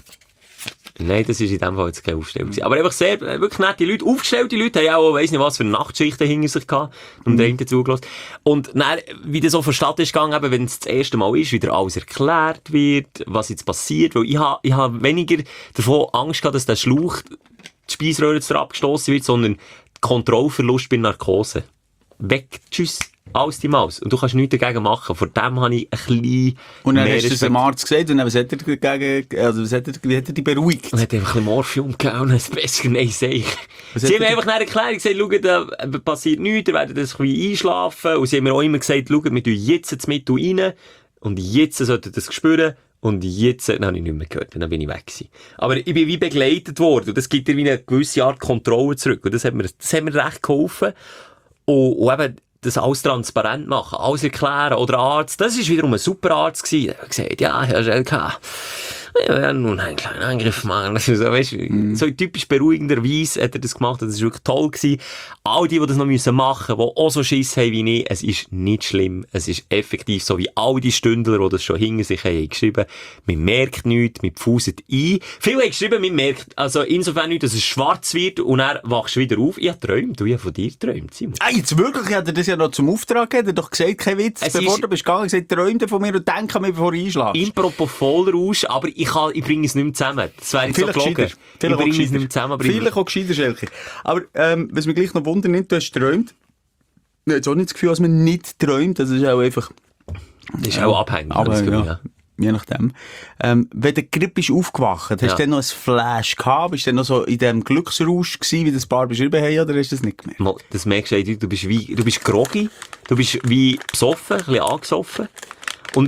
Nein, das war in dem Fall jetzt keine Aufstellung. Aber einfach sehr, wirklich nette Leute. Aufgestellte Leute haben ja auch, weiss nicht was für Nachtschichten hinter sich gehabt. Und der eine zugelassen. Und dann, wie das so vonstatten ist gegangen, eben, wenn es das erste Mal ist, wieder alles erklärt wird, was jetzt passiert. Weil ich habe weniger davon Angst gehabt, dass der Schlauch die Speiseröhre abgestossen wird, sondern Kontrollverlust bei Narkose. Weg, tschüss, alles die Maus. Und du kannst nichts dagegen machen. Vor dem habe ich ein bisschen und dann hast du es dem Arzt gesagt und dann was hat er dagegen, also wie hat er dich beruhigt? Und hat einfach ein bisschen Morphium gegeben und es besser nein sagen. Sie haben mir einfach eine Erklärung gesagt, schaut, da passiert nichts, ihr werdet das ein bisschen einschlafen. Und sie haben mir auch immer gesagt, schaut, wir tun jetzt das Mittel rein und jetzt solltet ihr das spüren. Und jetzt, dann habe ich nicht mehr gehört, dann bin ich weg gewesen. Aber ich bin wie begleitet worden. Und das gibt dir wie eine gewisse Art Kontrolle zurück. Und das hat mir recht geholfen. Und eben, das alles transparent machen, alles erklären. Oder Arzt, das war wiederum ein super Arzt gewesen. Der hat gesagt, ja, Herr Schelker, wir werden nun einen kleinen Angriff machen. So, weißt, so in typisch beruhigender Weise hat er das gemacht. Das war wirklich toll gewesen. All die das noch machen müssen, die auch so Schiss haben wie ich, es ist nicht schlimm. Es ist effektiv so wie all die Stündler, die das schon hinter sich haben geschrieben. Man merkt nichts, man pfuset ein. Viele haben geschrieben, man merkt, also insofern nicht, dass es schwarz wird und dann wachst du wieder auf. Ich habe geträumt, du hast von dir geträumt, Simon. Jetzt wirklich, hat er das ja noch zum Auftrag gegeben, er hat doch gesagt, kein Witz, bevor du bist gegangen, gesagt, träume von mir und denk an mich, bevor du einschläfst. Impropofol-Rausch, aber ich bringe es nicht mehr zusammen. Das wäre jetzt so gelogen. Ich bringe es nicht mehr zusammen. Vielleicht auch gescheiter, Schelker. Aber, was mich gleich noch wundert, nicht, du hast geträumt. Ich habe jetzt auch nicht das Gefühl, dass man nicht träumt. Das ist auch einfach... Das ist auch abhängig. Aber ja. Je nachdem. Wenn der Grip ist aufgewacht, hast du dann noch ein Flash gehabt? Bist du dann noch so in dem Glücksrausch gewesen, wie das Paar beschrieben haben, oder hast du das nicht gemerkt? Das merkst du, du bist groggy, du bist wie besoffen, ein bisschen angesoffen. Und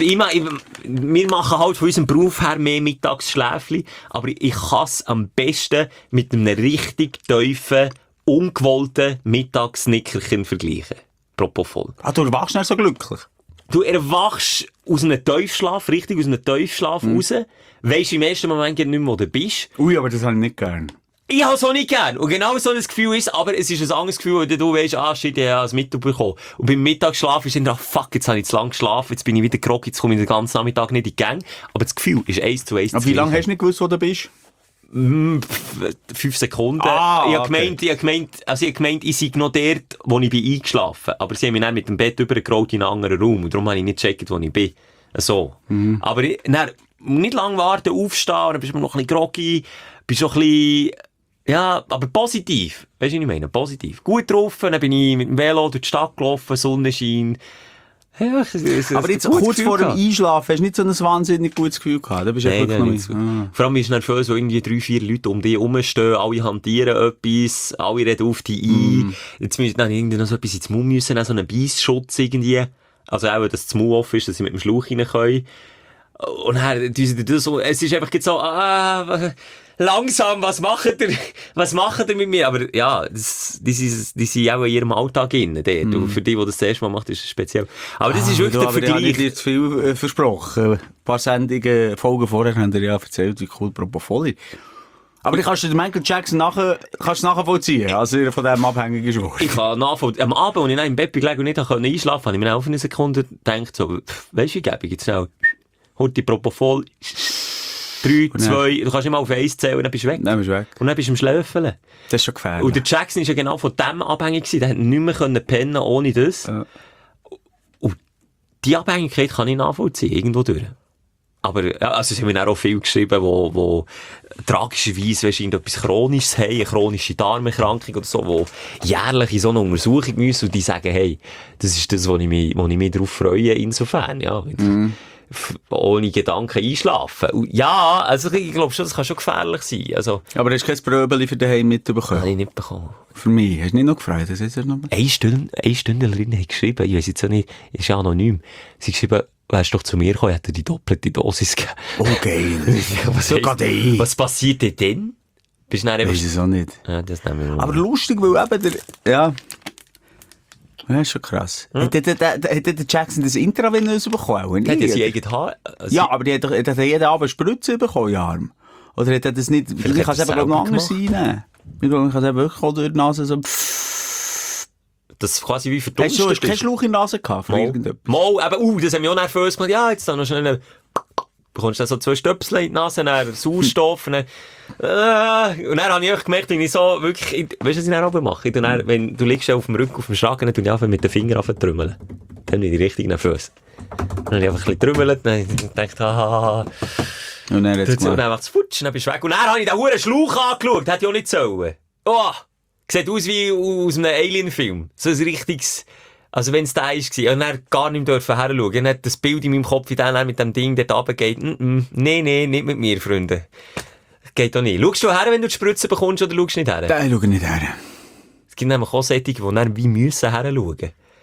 wir machen halt von unserem Beruf her mehr Mittagsschläfli, aber ich kann es am besten mit einem richtig tiefen, ungewollten Mittagsnickerchen vergleichen. Propofol. Ah, du erwachst nicht so glücklich? Du erwachst aus einem Tiefschlaf, richtig aus einem Tiefschlaf raus, weisst im ersten Moment nicht mehr, wo du bist. Ui, aber das habe ich nicht gern. Ich habe es auch nicht gern. Und genau so ein Gefühl ist, aber es ist ein anderes Gefühl, wenn du weißt, shit, ich habe das Mittel bekommen. Und beim Mittagsschlaf ist dann, fuck, jetzt habe ich zu lang geschlafen, jetzt bin ich wieder groggy, jetzt komme ich den ganzen Nachmittag nicht in die Gang. Aber das Gefühl ist 1:1. Aber wie lange hast du nicht gewusst, wo du bist? 5 Sekunden. Ich habe gemeint, ich sei noch dort, wo ich bin eingeschlafen. Aber sie haben mich dann mit dem Bett übergerollt in einen anderen Raum. Und darum habe ich nicht gecheckt, wo ich bin. So. Aber dann, nicht lange warten, aufstehen, dann bist du noch ein bisschen groggy, bist so ein bisschen, ja, aber positiv. Weißt du, was ich meine? Positiv. Gut drauf, dann bin ich mit dem Velo durch die Stadt gelaufen, Sonnenschein. Ja, aber jetzt kurz vor dem Einschlafen hast du nicht so ein wahnsinnig gutes Gefühl gehabt. Da bist du wirklich noch nicht. Vor allem bist du nervös, so irgendwie 3-4 Leute um dich herumstehen, alle hantieren etwas, alle reden auf dich ein. Jetzt müssen dann irgendwie noch so etwas ins Mund müssen, auch so einen Beissschutz irgendwie. Also auch, dass das Mund offen ist, dass sie mit dem Schlauch rein können. Und dann, so, es ist einfach so, langsam, was macht ihr mit mir? Aber ja, die sind auch in ihrem Alltag drin. Für die das erste Mal macht, ist es speziell. Aber das ist wirklich der Vergleich. Ich habe dir zu viel versprochen. Ein paar Folgen vorher haben dir ja erzählt, wie cool Propofol. Aber ich kannst du den Michael Jackson nachvollziehen, als er von dem abhängig ist. Ich kann nachvollziehen. Am Abend, als ich im Bett gelegen und nicht einschlafen konnte, habe ich mir auch für eine Sekunde gedacht, so, weisst du, wie gebe ich jetzt schnell, holt die Propofol, 3, 2, du kannst nicht mal auf 1 zählen und dann bist du weg. Dann bist du weg. Und dann bist du am Schlöfeln. Das ist schon gefährlich. Und der Jackson war ja genau von dem abhängig gewesen. Der hat nicht mehr pennen ohne das. Ja. Und die Abhängigkeit kann ich nachvollziehen, irgendwo durch. Aber, ja, also, es haben mir auch viel geschrieben, wo tragischerweise, weisst du, etwas Chronisches haben, eine chronische Darmerkrankung oder so, wo jährlich in so eine Untersuchung müssen und die sagen, hey, das ist das, wo ich mich drauf freue, insofern, ja. Ohne Gedanken einschlafen. Und ja, also ich glaube schon, das kann schon gefährlich sein. Also, aber hast du kein Bröbeli für daheim mitbekommen? Habe ich nicht bekommen. Für mich? Hast du nicht noch gefreut? Das ist noch Eine Stündlerin hat geschrieben, ich weiss jetzt auch nicht, ist ja anonym, sie hat geschrieben, wärst doch zu mir gekommen, hätte die doppelte Dosis gegeben. Oh, geil. Was passiert denn dann? Bist du dann weiss es auch nicht. Ja, das nehmen wir mal. Aber lustig, weil eben ja, ist schon krass. Hat der Jackson das intravenös bekommen? Hat er sein eigenes Haar? Also ja, aber hat er jeden Abend Spritze bekommen, in den Arm? Oder hat er das nicht... Ich kann es eben noch anders reinnehmen. Ich glaube, ich kann es eben wirklich auch durch die Nase so... Das ist quasi wie verdunstet. Hast du keinen Schlauch in der Nase gehabt? Mal, aber das haben wir auch nervös gemacht. Ja, jetzt dann noch schnell... Bekommst du dann so 2 Stöpsel in die Nase, dann Sauerstoff, und dann habe ich auch gemerkt, wenn ich so wirklich, weißt du, was ich dann oben mache? Wenn du liegst auf dem Rücken, auf dem Schragen, dann tue ich einfach mit den Fingern anfangen Dann bin ich richtig nervös. Dann habe ich einfach ein bisschen trümmeln, dann dachte ich, und dann hat es gemacht. Dann macht es futsch, dann bist du weg. Und dann habe ich den huren Schlauch angeschaut, hätte ich auch nicht sollen. Oh, sieht aus wie aus einem Alien-Film. So ein richtiges... Also wenn es da war, und dann gar nicht mehr heranschauen, dann hat das Bild in meinem Kopf, wie der mit dem Ding dort runtergeht. Nee, nicht mit mir, Freunde. Geht doch nicht. Schaust du her, wenn du die Spritze bekommst, oder schaust du nicht her? Nein, ich schaue nicht her. Es gibt nämlich auch solche, die dann wie müssen heranschauen.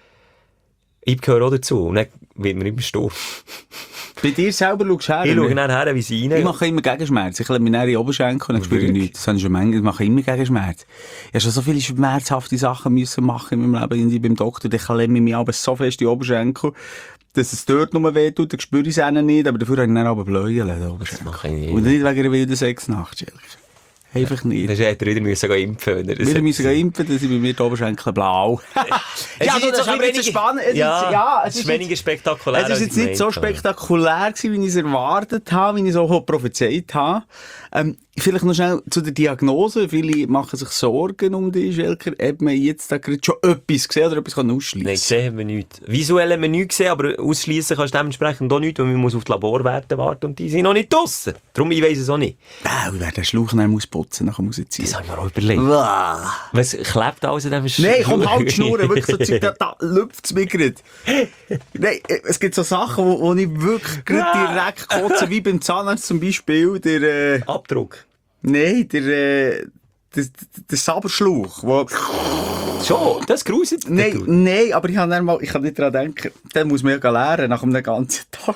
Ich gehöre auch dazu, und dann wird mir immer stumm. Bei dir selber schaust du her? Ich schaue dann her, wie sie rein. Ich mache immer Gegenschmerz. Ich lege mich in die Oberschenkel und dann spüre ich nichts. Das habe ich schon manchmal. Ich mache immer Gegenschmerz. Ich habe schon so viele schmerzhafte Sachen müssen machen in meinem Leben. Beim Doktor, ich klemme mich aber so fest in die Oberschenkel, dass es dort nur weh tut. Dann spüre ich es auch nicht, aber dafür habe ich dann aber Bläuen. Das mache ich nicht. Und nicht wegen einer wilden Sexnacht, einfach nicht. Dann hätte er wieder impfen müssen. Wir müssen impfen, dass ich bei mir die Oberschenkel blau. Ja, das ist aber nicht so spannend. Es ist weniger spektakulär. Es ist jetzt nicht so spektakulär gewesen, wie ich es erwartet habe, wie ich es auch prophezeit habe. Vielleicht noch schnell zu der Diagnose. Viele machen sich Sorgen um dich, Schelker. Hat man jetzt da gerade schon etwas gesehen oder etwas ausschließen? Nein, gesehen haben wir nichts. Visuell haben wir nichts gesehen, aber ausschließen kannst du dementsprechend auch nichts, weil man muss auf die Laborwerte warten und die sind noch nicht draussen. Darum, ich weiss es auch nicht. Wer den Schlauch dann muss putzen, nachher muss ich ziehen. Das habe ich mir auch überlegt. Was klebt alles an diesem Nein, komm, halt schnurren. Wirklich so Zeug, da lüpft es mir gerade. Nein, es gibt so Sachen, wo ich wirklich gerade direkt kotze, wie beim Zahnarzt zum Beispiel. Der Abdruck. Nein, der Saberschlauch. Schon, das gruselt. Nein, aber ich kann nicht daran denken. Den muss man ja lernen, nach einem ganzen Tag.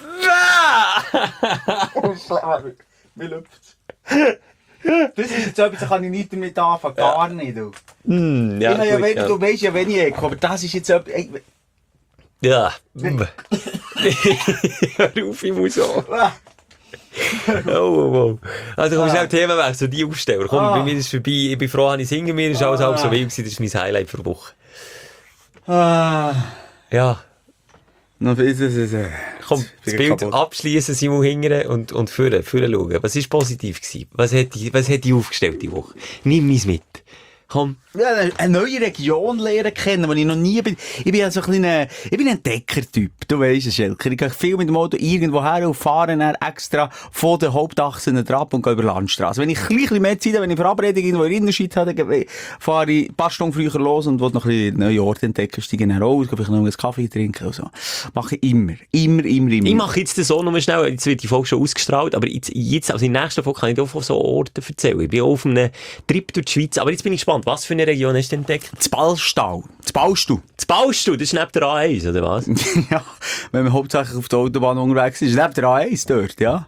Wie läuft's? Das ist jetzt etwas, da kann ich nicht damit anfangen. Gar nicht. Du. Du weißt ja wenig, aber das ist jetzt etwas... Ja. Hör auf, ich muss auch. Oh. Also komm, schnell Themenwechsel, die Aufsteller. Komm, bei mir ist es vorbei. Ich bin froh, dass ich es hinter mir. Es war alles halb so wild. Das ist mein Highlight für die Woche. Ja. Komm, das Bild abschließen, Simon hingern und vorne schauen. Was war positiv gewesen? Was hat die aufgestellt die Woche? Nimm es mit. Komm. Ja, eine neue Region lernen kennen, wo ich noch nie bin. Ich bin ja so ein Entdecker-Typ. Du weisst es, Schelker. Ich gehe viel mit dem Auto irgendwo her und fahre dann extra von der Hauptachse ab und gehe über die Landstraße. Wenn ich ein bisschen mehr Zeit habe, wenn ich Verabredung irgendwo in der Innenstadt habe, dann fahre ich ein paar Stunden früher los und will noch ein bisschen neue Orte entdecken, steige dann raus, gehe vielleicht noch einen Kaffee trinken und so. Mache ich immer. Ich mache jetzt so noch schnell, jetzt wird die Folge schon ausgestrahlt, aber jetzt also in der nächsten Folge kann ich dir auch von so Orten erzählen. Ich bin auch auf einem Trip durch die Schweiz, aber jetzt bin ich gespannt. Was für eine Region hast du entdeckt? Das Ballstall. Das Ballstuhl. Das Ballstuhl, das ist neben der A1, oder was? Ja, wenn man hauptsächlich auf der Autobahn unterwegs ist, neben der A1 dort, ja.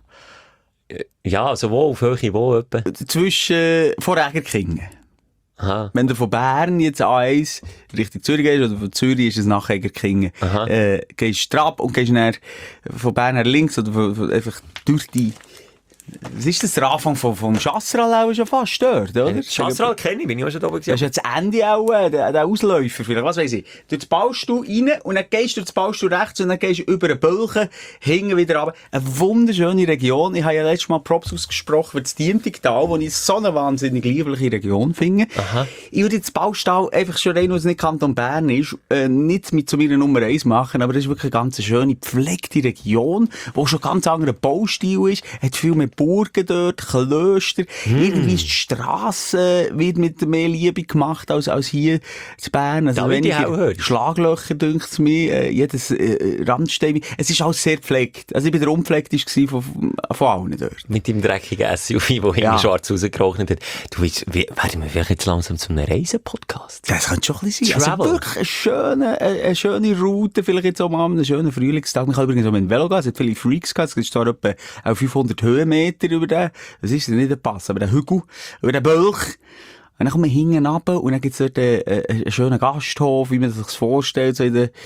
Ja, also wo, auf Höhe, wo etwa? Zwischen, vor Egerkingen. Aha. Wenn du von Bern jetzt A1 Richtung Zürich gehst, oder von Zürich ist es nach Egerkingen, gehst du ab und gehst dann von Bern nach links, oder einfach durch die... Was ist das, der Anfang vom Chasseral auch schon fast dort, oder? Chasseral kenne ich, bin ich auch schon da oben Das ist jetzt das Ende auch, der Ausläufer vielleicht, was weiss ich. Durch das Ballstuhl rein und dann gehst du durch das Ballstuhl rechts und dann gehst du über den Bölchen, hinten wieder runter. Eine wunderschöne Region. Ich habe ja letztes Mal Props ausgesprochen für das Diemtigtal, wo ich so eine wahnsinnig liebliche Region finde. Aha. Ich würde jetzt Ballstall einfach schon rein, weil es nicht Kanton Bern ist, nicht mit zu meiner Nummer 1 machen, aber das ist wirklich eine ganz schöne, gepflegte Region, wo schon ganz anderer Baustil ist, hat viel mehr Burgen dort, Klöster, irgendwie ist die Strasse wird mit mehr Liebe gemacht als hier in Bern. Also da weniger Schlaglöcher, dünkt es mir, jedes Randstein. Es ist alles sehr gepflegt. Also ich bin der unpflegteste von allen dort. Mit dem dreckigen SUV, der hinten schwarz rausgerochnet hat. Du weißt, werden wir vielleicht jetzt langsam zu einem Reisen-Podcast? Das könnte schon ein bisschen sein. Travel. Also wirklich eine schöne Route, vielleicht jetzt auch mal einen schönen Frühlingstag. Man kann übrigens auch mit dem Velo gehen, es hat viele Freaks gehabt, es ist zwar etwa auf 500 Höhenmeter über den, das ist nicht der Pass, aber der Hügel, über den Bölch. Und dann kommt man hinten runter und dann gibt's dort einen schönen Gasthof, wie man sich das vorstellt, so in den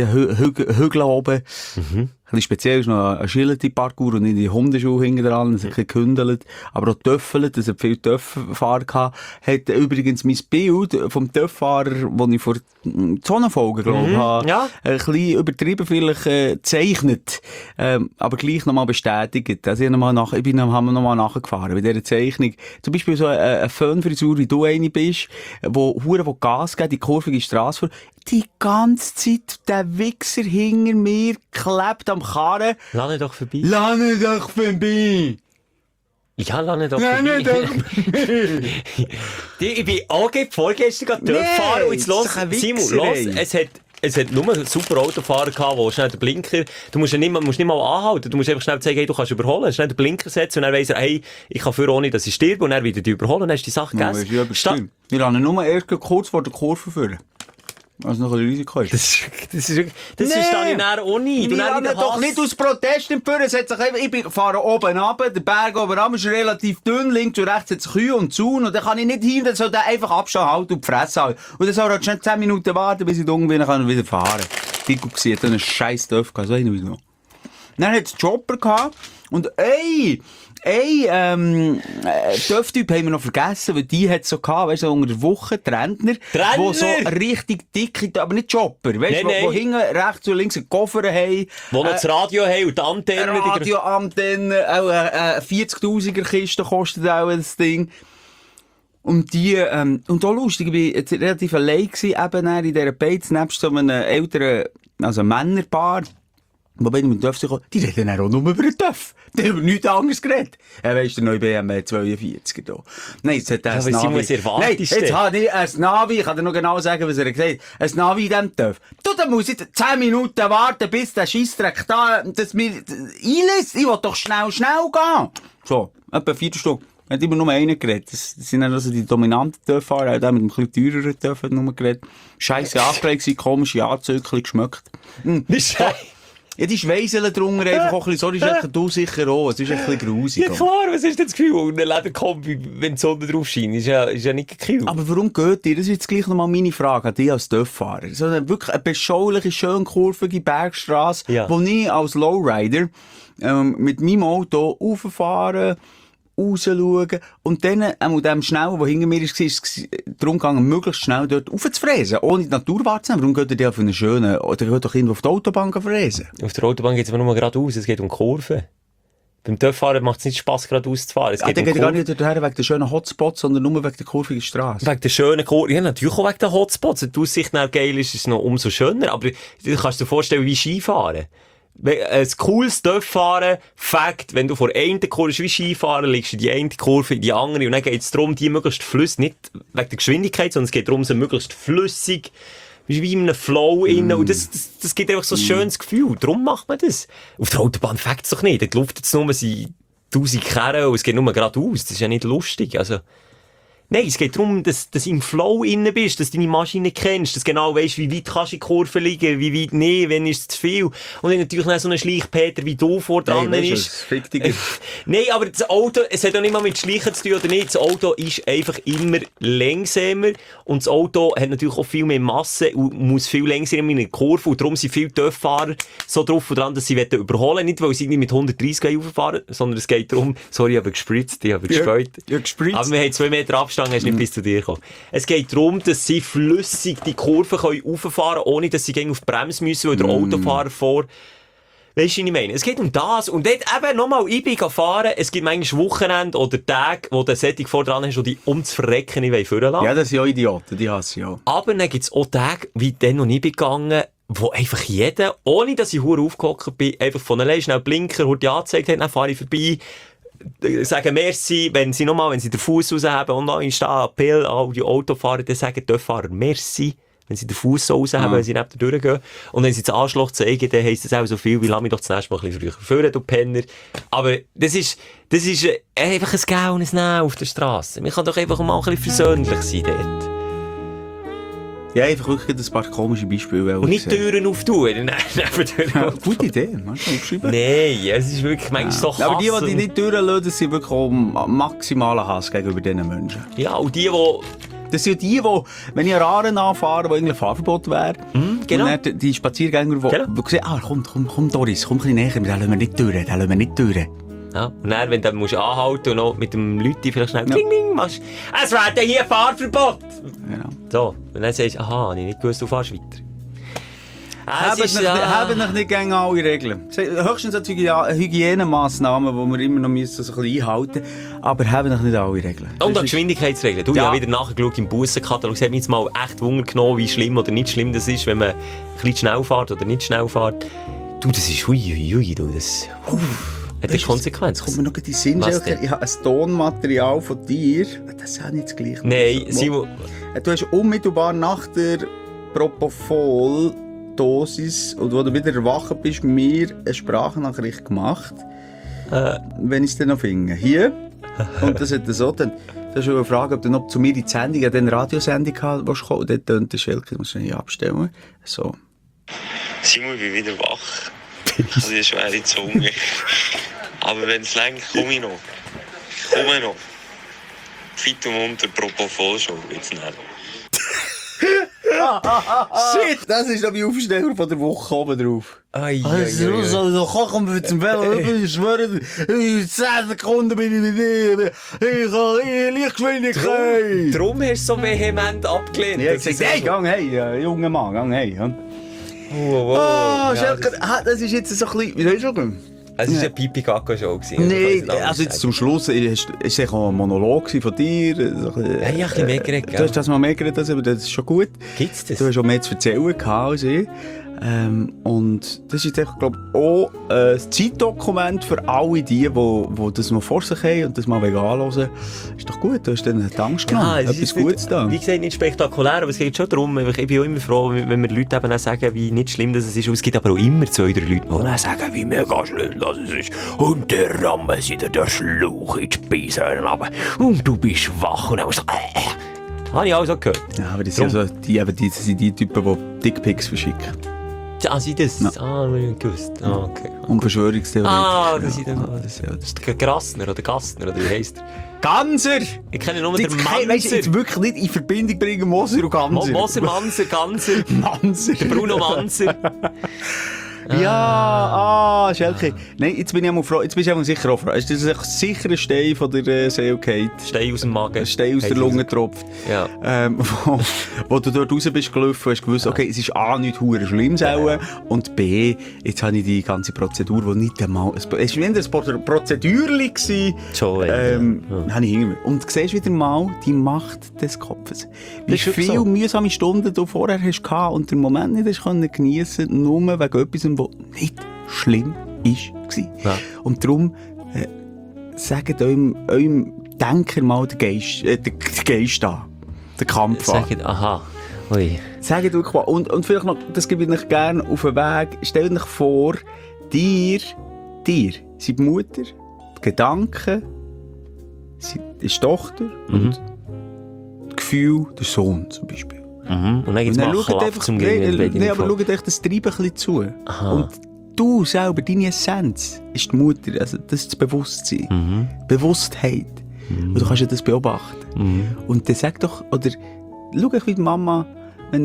Hügeln oben. Ein bisschen speziell ist noch ein Agility-Parkour und nicht die Hundeschuhe hinten dran, es hat ein bisschen gehündelt, aber auch töffelt, es hat viel Töfffahrer gehabt. Hat übrigens mein Bild vom Töfffahrer, das ich vor Sonnenfolgen, glaube ich, habe, ein bisschen übertrieben vielleicht gezeichnet, aber gleich nochmal bestätigt. Also haben wir nochmal nachgefahren bei dieser Zeichnung. Zum Beispiel so eine Föhnfrisur, wie du eine bist, wo Gas gibt, die kurvige Strasse vor, die ganze Zeit der Wichser hinter mir klebt am Karren. Lass ihn doch vorbei. Lass ihn doch vorbei! Ja, lass ihn doch vorbei. Ich bin auch vorgestern durchgefahren und jetzt los, Simon, es hat nur super Autofahrer gehabt, wo schnell den Blinker, du musst nicht mal anhalten, du musst einfach schnell sagen, hey, du kannst überholen, schnell den Blinker setzen und dann weiss er, hey, ich kann für ohne, dass ich sterbe und dann wieder die überholen, dann hast du die Sache gegessen. Wir lassen nur erst kurz vor der Kurve führen. Also noch ein Risiko ist. Das verstehe ich nachher auch nicht. Wir haben doch nicht aus Protest empführen. Ich fahre oben runter, der Berg oben runter ist relativ dünn, links und rechts hat es Kühe und Zaun und dann kann ich nicht hin, dann soll der einfach Abstand halten und die Fresse halten. Und dann soll er schon 10 Minuten warten, bis ich da bin, dann kann er wieder fahren. Die gesehen, hat einen scheiß Dörf gehabt, so hin und noch. Dann hat es Chopper gehabt und Dörftyp haben wir noch vergessen, weil die hat so gehabt, weißt du, unter der Woche, die Rentner, wo so richtig dicke, aber nicht Chopper, weißt du, wo hinten rechts und links einen Koffer haben. Wo noch das Radio haben und die Antenne. Radioantenne, auch eine 40.000er Kiste kostet auch das Ding. Und und auch lustig, ich war jetzt relativ allein gewesen, eben in dieser Beiz, nebst so einem älteren, also Männerpaar. Wobei ich mit dem Töff gekommen, die reden auch nur über den Töff. Die haben über nichts anderes geredet. Weisst du, der neue BMW 42 da. Nein, jetzt hat er ein Navi. Nein, jetzt hat er ein Navi, ich kann dir noch genau sagen, was er gesagt hat. Ein Navi in diesem Töff. Du, da muss ich 10 Minuten warten, bis der Scheissdreck da, dass mir einlässt. Ich will doch schnell gehen. So, etwa 4 Stunden. Er hat immer nur einen geredet. Das sind also die dominanten Töfffahrer, auch der mit dem ein bisschen teureren Töff hat nur geredet. Scheisse angelegt, komische Anzüge, geschmeckt. Ja, die Schweisseln drunter einfach auch ein bisschen, sorry, du sicher auch, es ist ein bisschen grusig. Ja klar, was ist denn das Gefühl? Und ein Lederkombi, wenn die Sonne drauf scheint, ist ja nicht gekillt. Aber warum geht ihr? Das ist jetzt gleich nochmal meine Frage an dich als Töfffahrer. So wirklich eine beschauliche, schön kurvige Bergstrasse, wo ich als Lowrider mit meinem Auto rauffahre, rausschauen und dann mit dem Schnellen, der hinter mir war, ist es darum gegangen, möglichst schnell dort raufzufräsen, ohne die Natur wahrzunehmen. Warum geht ihr auf eine schöne, oder geht doch irgendwo auf die Autobahn fräsen? Auf der Autobahn geht es aber nur geradeaus, es geht um Kurven. Beim TÜV-Fahren macht es nicht Spass, gerade auszufahren. Es Der geht geht gar nicht dorthin wegen der schönen Hotspots, sondern nur wegen der kurvigen Straße. Wegen der schönen Kurve. Ja, natürlich auch wegen den Hotspots. Wenn die Aussicht nach geil ist, ist es noch umso schöner. Aber du kannst dir vorstellen, wie Skifahren. Ein cooles TÜV-Fahren, Fakt, wenn du vor einer Kurve wie Skifahren liegst, in die eine Kurve, in die andere, und dann geht es darum, die möglichst flüssig, nicht wegen der Geschwindigkeit, sondern es geht darum, sie möglichst flüssig, wie in einem Flow innen, und das gibt einfach so ein schönes Gefühl. Darum macht man das. Auf der Autobahn fängt es doch nicht. Die Luft jetzt nur sind 1000 Kerne und es geht nur geradeaus. Das ist ja nicht lustig. Also, nein, es geht darum, dass du im Flow innen bist, dass du deine Maschine kennst, dass du genau weisst, wie weit kannst du in die Kurve liegen, wie weit nicht, wenn ist es zu viel. Und dann natürlich noch so ein Schleichpeter wie du vor dran ist. Nein, aber das Auto, es hat auch nicht mal mit Schleichen zu tun oder nicht. Das Auto ist einfach immer langsamer und das Auto hat natürlich auch viel mehr Masse und muss viel langsamer in eine Kurve, und darum sind viele TÜV-Fahrer so drauf und dran, dass sie überholen wollen. Nicht, weil sie mit 130 rauffahren, sondern es geht darum, sorry, ich habe gespritzt, ich habe gespäut. Ja, gespritzt. Aber wir haben 2 Meter Abstand, hast nicht bis zu dir gekommen. Es geht darum, dass sie flüssig die Kurve rauffahren können, ohne dass sie auf die Bremse müssen, weil der Autofahrer vor... Weisst du, was ich meine? Es geht um das. Und dort eben nochmal, ich bin fahren, es gibt manchmal Wochenende oder Tage, wo du Sättig vor dran hast, die ums Verrecken nicht vorlassen wollen. Ja, das sind ja Idioten, die hasse ich auch. Aber dann gibt es auch Tage, wie dann noch nie gegangen, wo einfach jeder, ohne dass ich verdammt aufgehockt bin, einfach von allein schnell Blinker, die angezeigt hat, dann fahre ich vorbei, sagen merci, wenn sie den Fuß raushaben und noch stehen, Appell an all die Autofahrer, dann sagen die Fahrer merci, wenn sie den Fuß so raushaben, wenn sie neben der durchgehen. Und wenn sie das Arschloch zeigen, dann heisst das auch so viel, wie lass mich doch das nächste Mal ein bisschen früher führen, du Penner. Aber das ist einfach ein Gau und ein Nein auf der Straße. Man kann doch einfach mal ein bisschen versöhnlich sein dort. Ja, einfach wirklich ein paar komische Beispiele. Und nicht Türen auftun. Ja, gute Idee, kannst du aufschreiben? Nein, es ist wirklich manchmal so Hass. Aber die nicht Türen lassen, das sind wirklich auch maximaler Hass gegenüber diesen Menschen. Ja, und die... Das sind die, wenn ich an Aaren anfahre, wo eigentlich ein Fahrverbot wäre, genau. Und dann die Spaziergänger, die sehen, komm Doris, komm ein bisschen näher, den lassen wir nicht durch, Ja, und dann, wenn du musst anhalten und noch mit dem Leute vielleicht schnell Kling, Kling machst, es wäre denn hier Fahrverbot! Genau. So, und dann sagst du, aha, habe ich nicht gewusst, du fährst weiter. Haben noch nicht gegen alle Regeln. Höchstens die Hygienemaßnahmen, die wir immer noch müssen, so ein bisschen einhalten müssen. Aber haben noch nicht alle Regeln. Und auch Geschwindigkeitsregeln. Du, ich habe wieder nachgeschaut im Bussenkatalog. Es hat mich jetzt mal echt Wunder genommen, wie schlimm oder nicht schlimm das ist, wenn man ein bisschen schnell fährt oder nicht schnell fährt. Du, das ist hui, du, das... Hat eine Konsequenz. Kommt mir noch in die Sinn, ich habe ein Tonmaterial von dir. Das ist auch nicht das Gleiche. Nein, Simon... Du hast unmittelbar nach der Propofol-Dosis, und wo du wieder erwacht bist, mir eine Sprachnachricht gemacht. Wenn ich es dann noch finde. Hier. Und das hat so dann... Du hast eine Frage, ob du noch zu mir in die Sendung, eine Radiosendung hast, wo du kommst. Und dort tönt der Schelke, muss ich abstellen. So. Simon, ich bin wieder wach. Ich habe eine schwere Zunge. Aber wenn es länger, komme ich noch. Fit und munter, Propofol schon, jetzt nicht. Shit, das ist noch mein Aufsteller von der Woche oben drauf. Also, kochen wir zum Velo, ich schwöre, in 10 Sekunden bin ich mit dir. Ich habe Lichtgeschwindigkeit. Darum hast du so vehement abgelehnt. Ja, ich gesagt, hey, gang hey, junger Mann, gang hey. Schelke, das ist jetzt so ein bisschen, wie soll ich sagen? Es war eine Pipi-Kaka-Show. Nein, also jetzt zum Schluss ist es auch ein Monolog von dir. So ja, ich habe ein bisschen mehr geredet. Du hast das mal mehr geredet, aber das ist schon gut. Gibt's das? Du hast auch mehr zu erzählen als ich. Und das ist jetzt, glaube ich, auch ein Zeitdokument für alle die das mal vor sich haben und das mal anhören. Ist doch gut, du hast dann die Angst genommen. Ja, etwas Gutes da. Wie gesagt, nicht spektakulär, aber es geht schon darum. Ich bin auch immer froh, wenn wir Leute eben auch sagen, wie nicht schlimm das ist. Und es gibt aber auch immer 2, 3 Leute, die dann sagen, wie mega schlimm das ist. Und der rammen sie dir den Schlauch in die Speiseröhre runter. Und du bist wach. Und dann so, habe ich auch so gehört. Ja, aber das sind, also die Typen, die Dickpics verschicken. Ah, sie das? Ja. Ah, ich nicht gewusst. Ah, okay. Und Verschwörungstheorien. Ah, das ist der Grassner oder Gastner, oder wie heisst der? Ganser! Ich kenne nur den Manser. Weißt du, jetzt wirklich nicht in Verbindung bringen Moser und Ganser. Moser, Manser, Ganser. Manser. Der Bruno Manser. Ja, Schelke. Nein, jetzt bin ich einmal froh. Jetzt bist du einmal sicher auch froh. Das ist sicher ein Stein von der Seelkeit. Stein aus dem Magen. Ein Stein aus der Lunge tropft. Ja. Wo du dort raus bist gelaufen und hast gewusst, okay, es ist A, nicht hure schlimm und B, jetzt habe ich die ganze Prozedur, die nicht einmal... Es war wieder ein Prozedürli gewesen. Schon, habe ich hinter mir. Und du siehst wieder mal die Macht des Kopfes. Wie Das ist viele so. mühsame Stunden du vorher hast gehabt und den Moment nicht hast können geniessen, nur wegen etwas, was nicht schlimm war. Ja. Und darum sagt eurem Denker mal den Geist an. Den Kampf an. Sagt, aha. Ui. Sagt euch mal, und vielleicht noch, das gebe ich euch gerne auf den Weg, stellt euch vor, dir, sind die Mutter, die Gedanken, ist die Tochter und das Gefühl, der Sohn zum Beispiel. Und dann gibt es mal Klapp zum Gegenüber. Nein, aber schaut euch das Treiben ein bisschen zu. Aha. Und du selber, deine Essenz, ist die Mutter, also das ist das Bewusstsein. Bewusstheit. Und du kannst ja das beobachten. Und dann sag doch, oder schau euch wie die Mama, wenn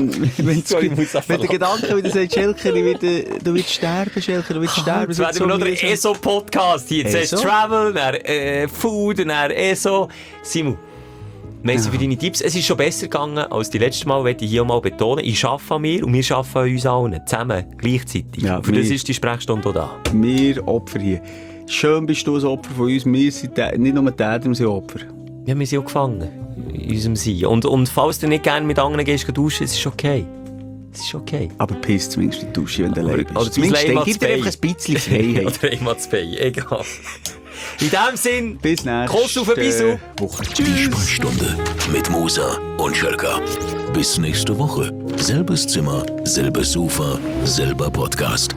der Gedanke wieder sagt, Schelke, du willst sterben, Schelke, du willst sterben. Jetzt werden wir noch den ESO-Podcast hier. Zuerst ESO? Travel, dann Food, dann ESO. Simon, merci für deine Tipps. Es ist schon besser gegangen als die letzte Mal, möchte ich hier mal betonen. Ich arbeite an mir und wir arbeiten an uns allen. Zusammen, gleichzeitig. Ja, und für das ist die Sprechstunde auch da. Wir Opfer hier. Schön bist du ein Opfer von uns. Wir sind nicht nur Täter, wir sind Opfer. Ja, wir sind auch gefangen in unserem Sein. Und falls du nicht gerne mit anderen gehst duschen, es ist okay. Es ist okay. Aber piss zumindest in die Dusche, wenn du allein bist. Oder Zumindest dein dann gib dir Leib einfach ein bisschen Freiheit. Oder einmal zu Bein, egal. In dem Sinn, Bis nächste Kuss auf den Bisou. Woche. Die Sprechstunde mit Musa und Schelka. Bis nächste Woche. Selbes Zimmer, selbes Sofa, selber Podcast.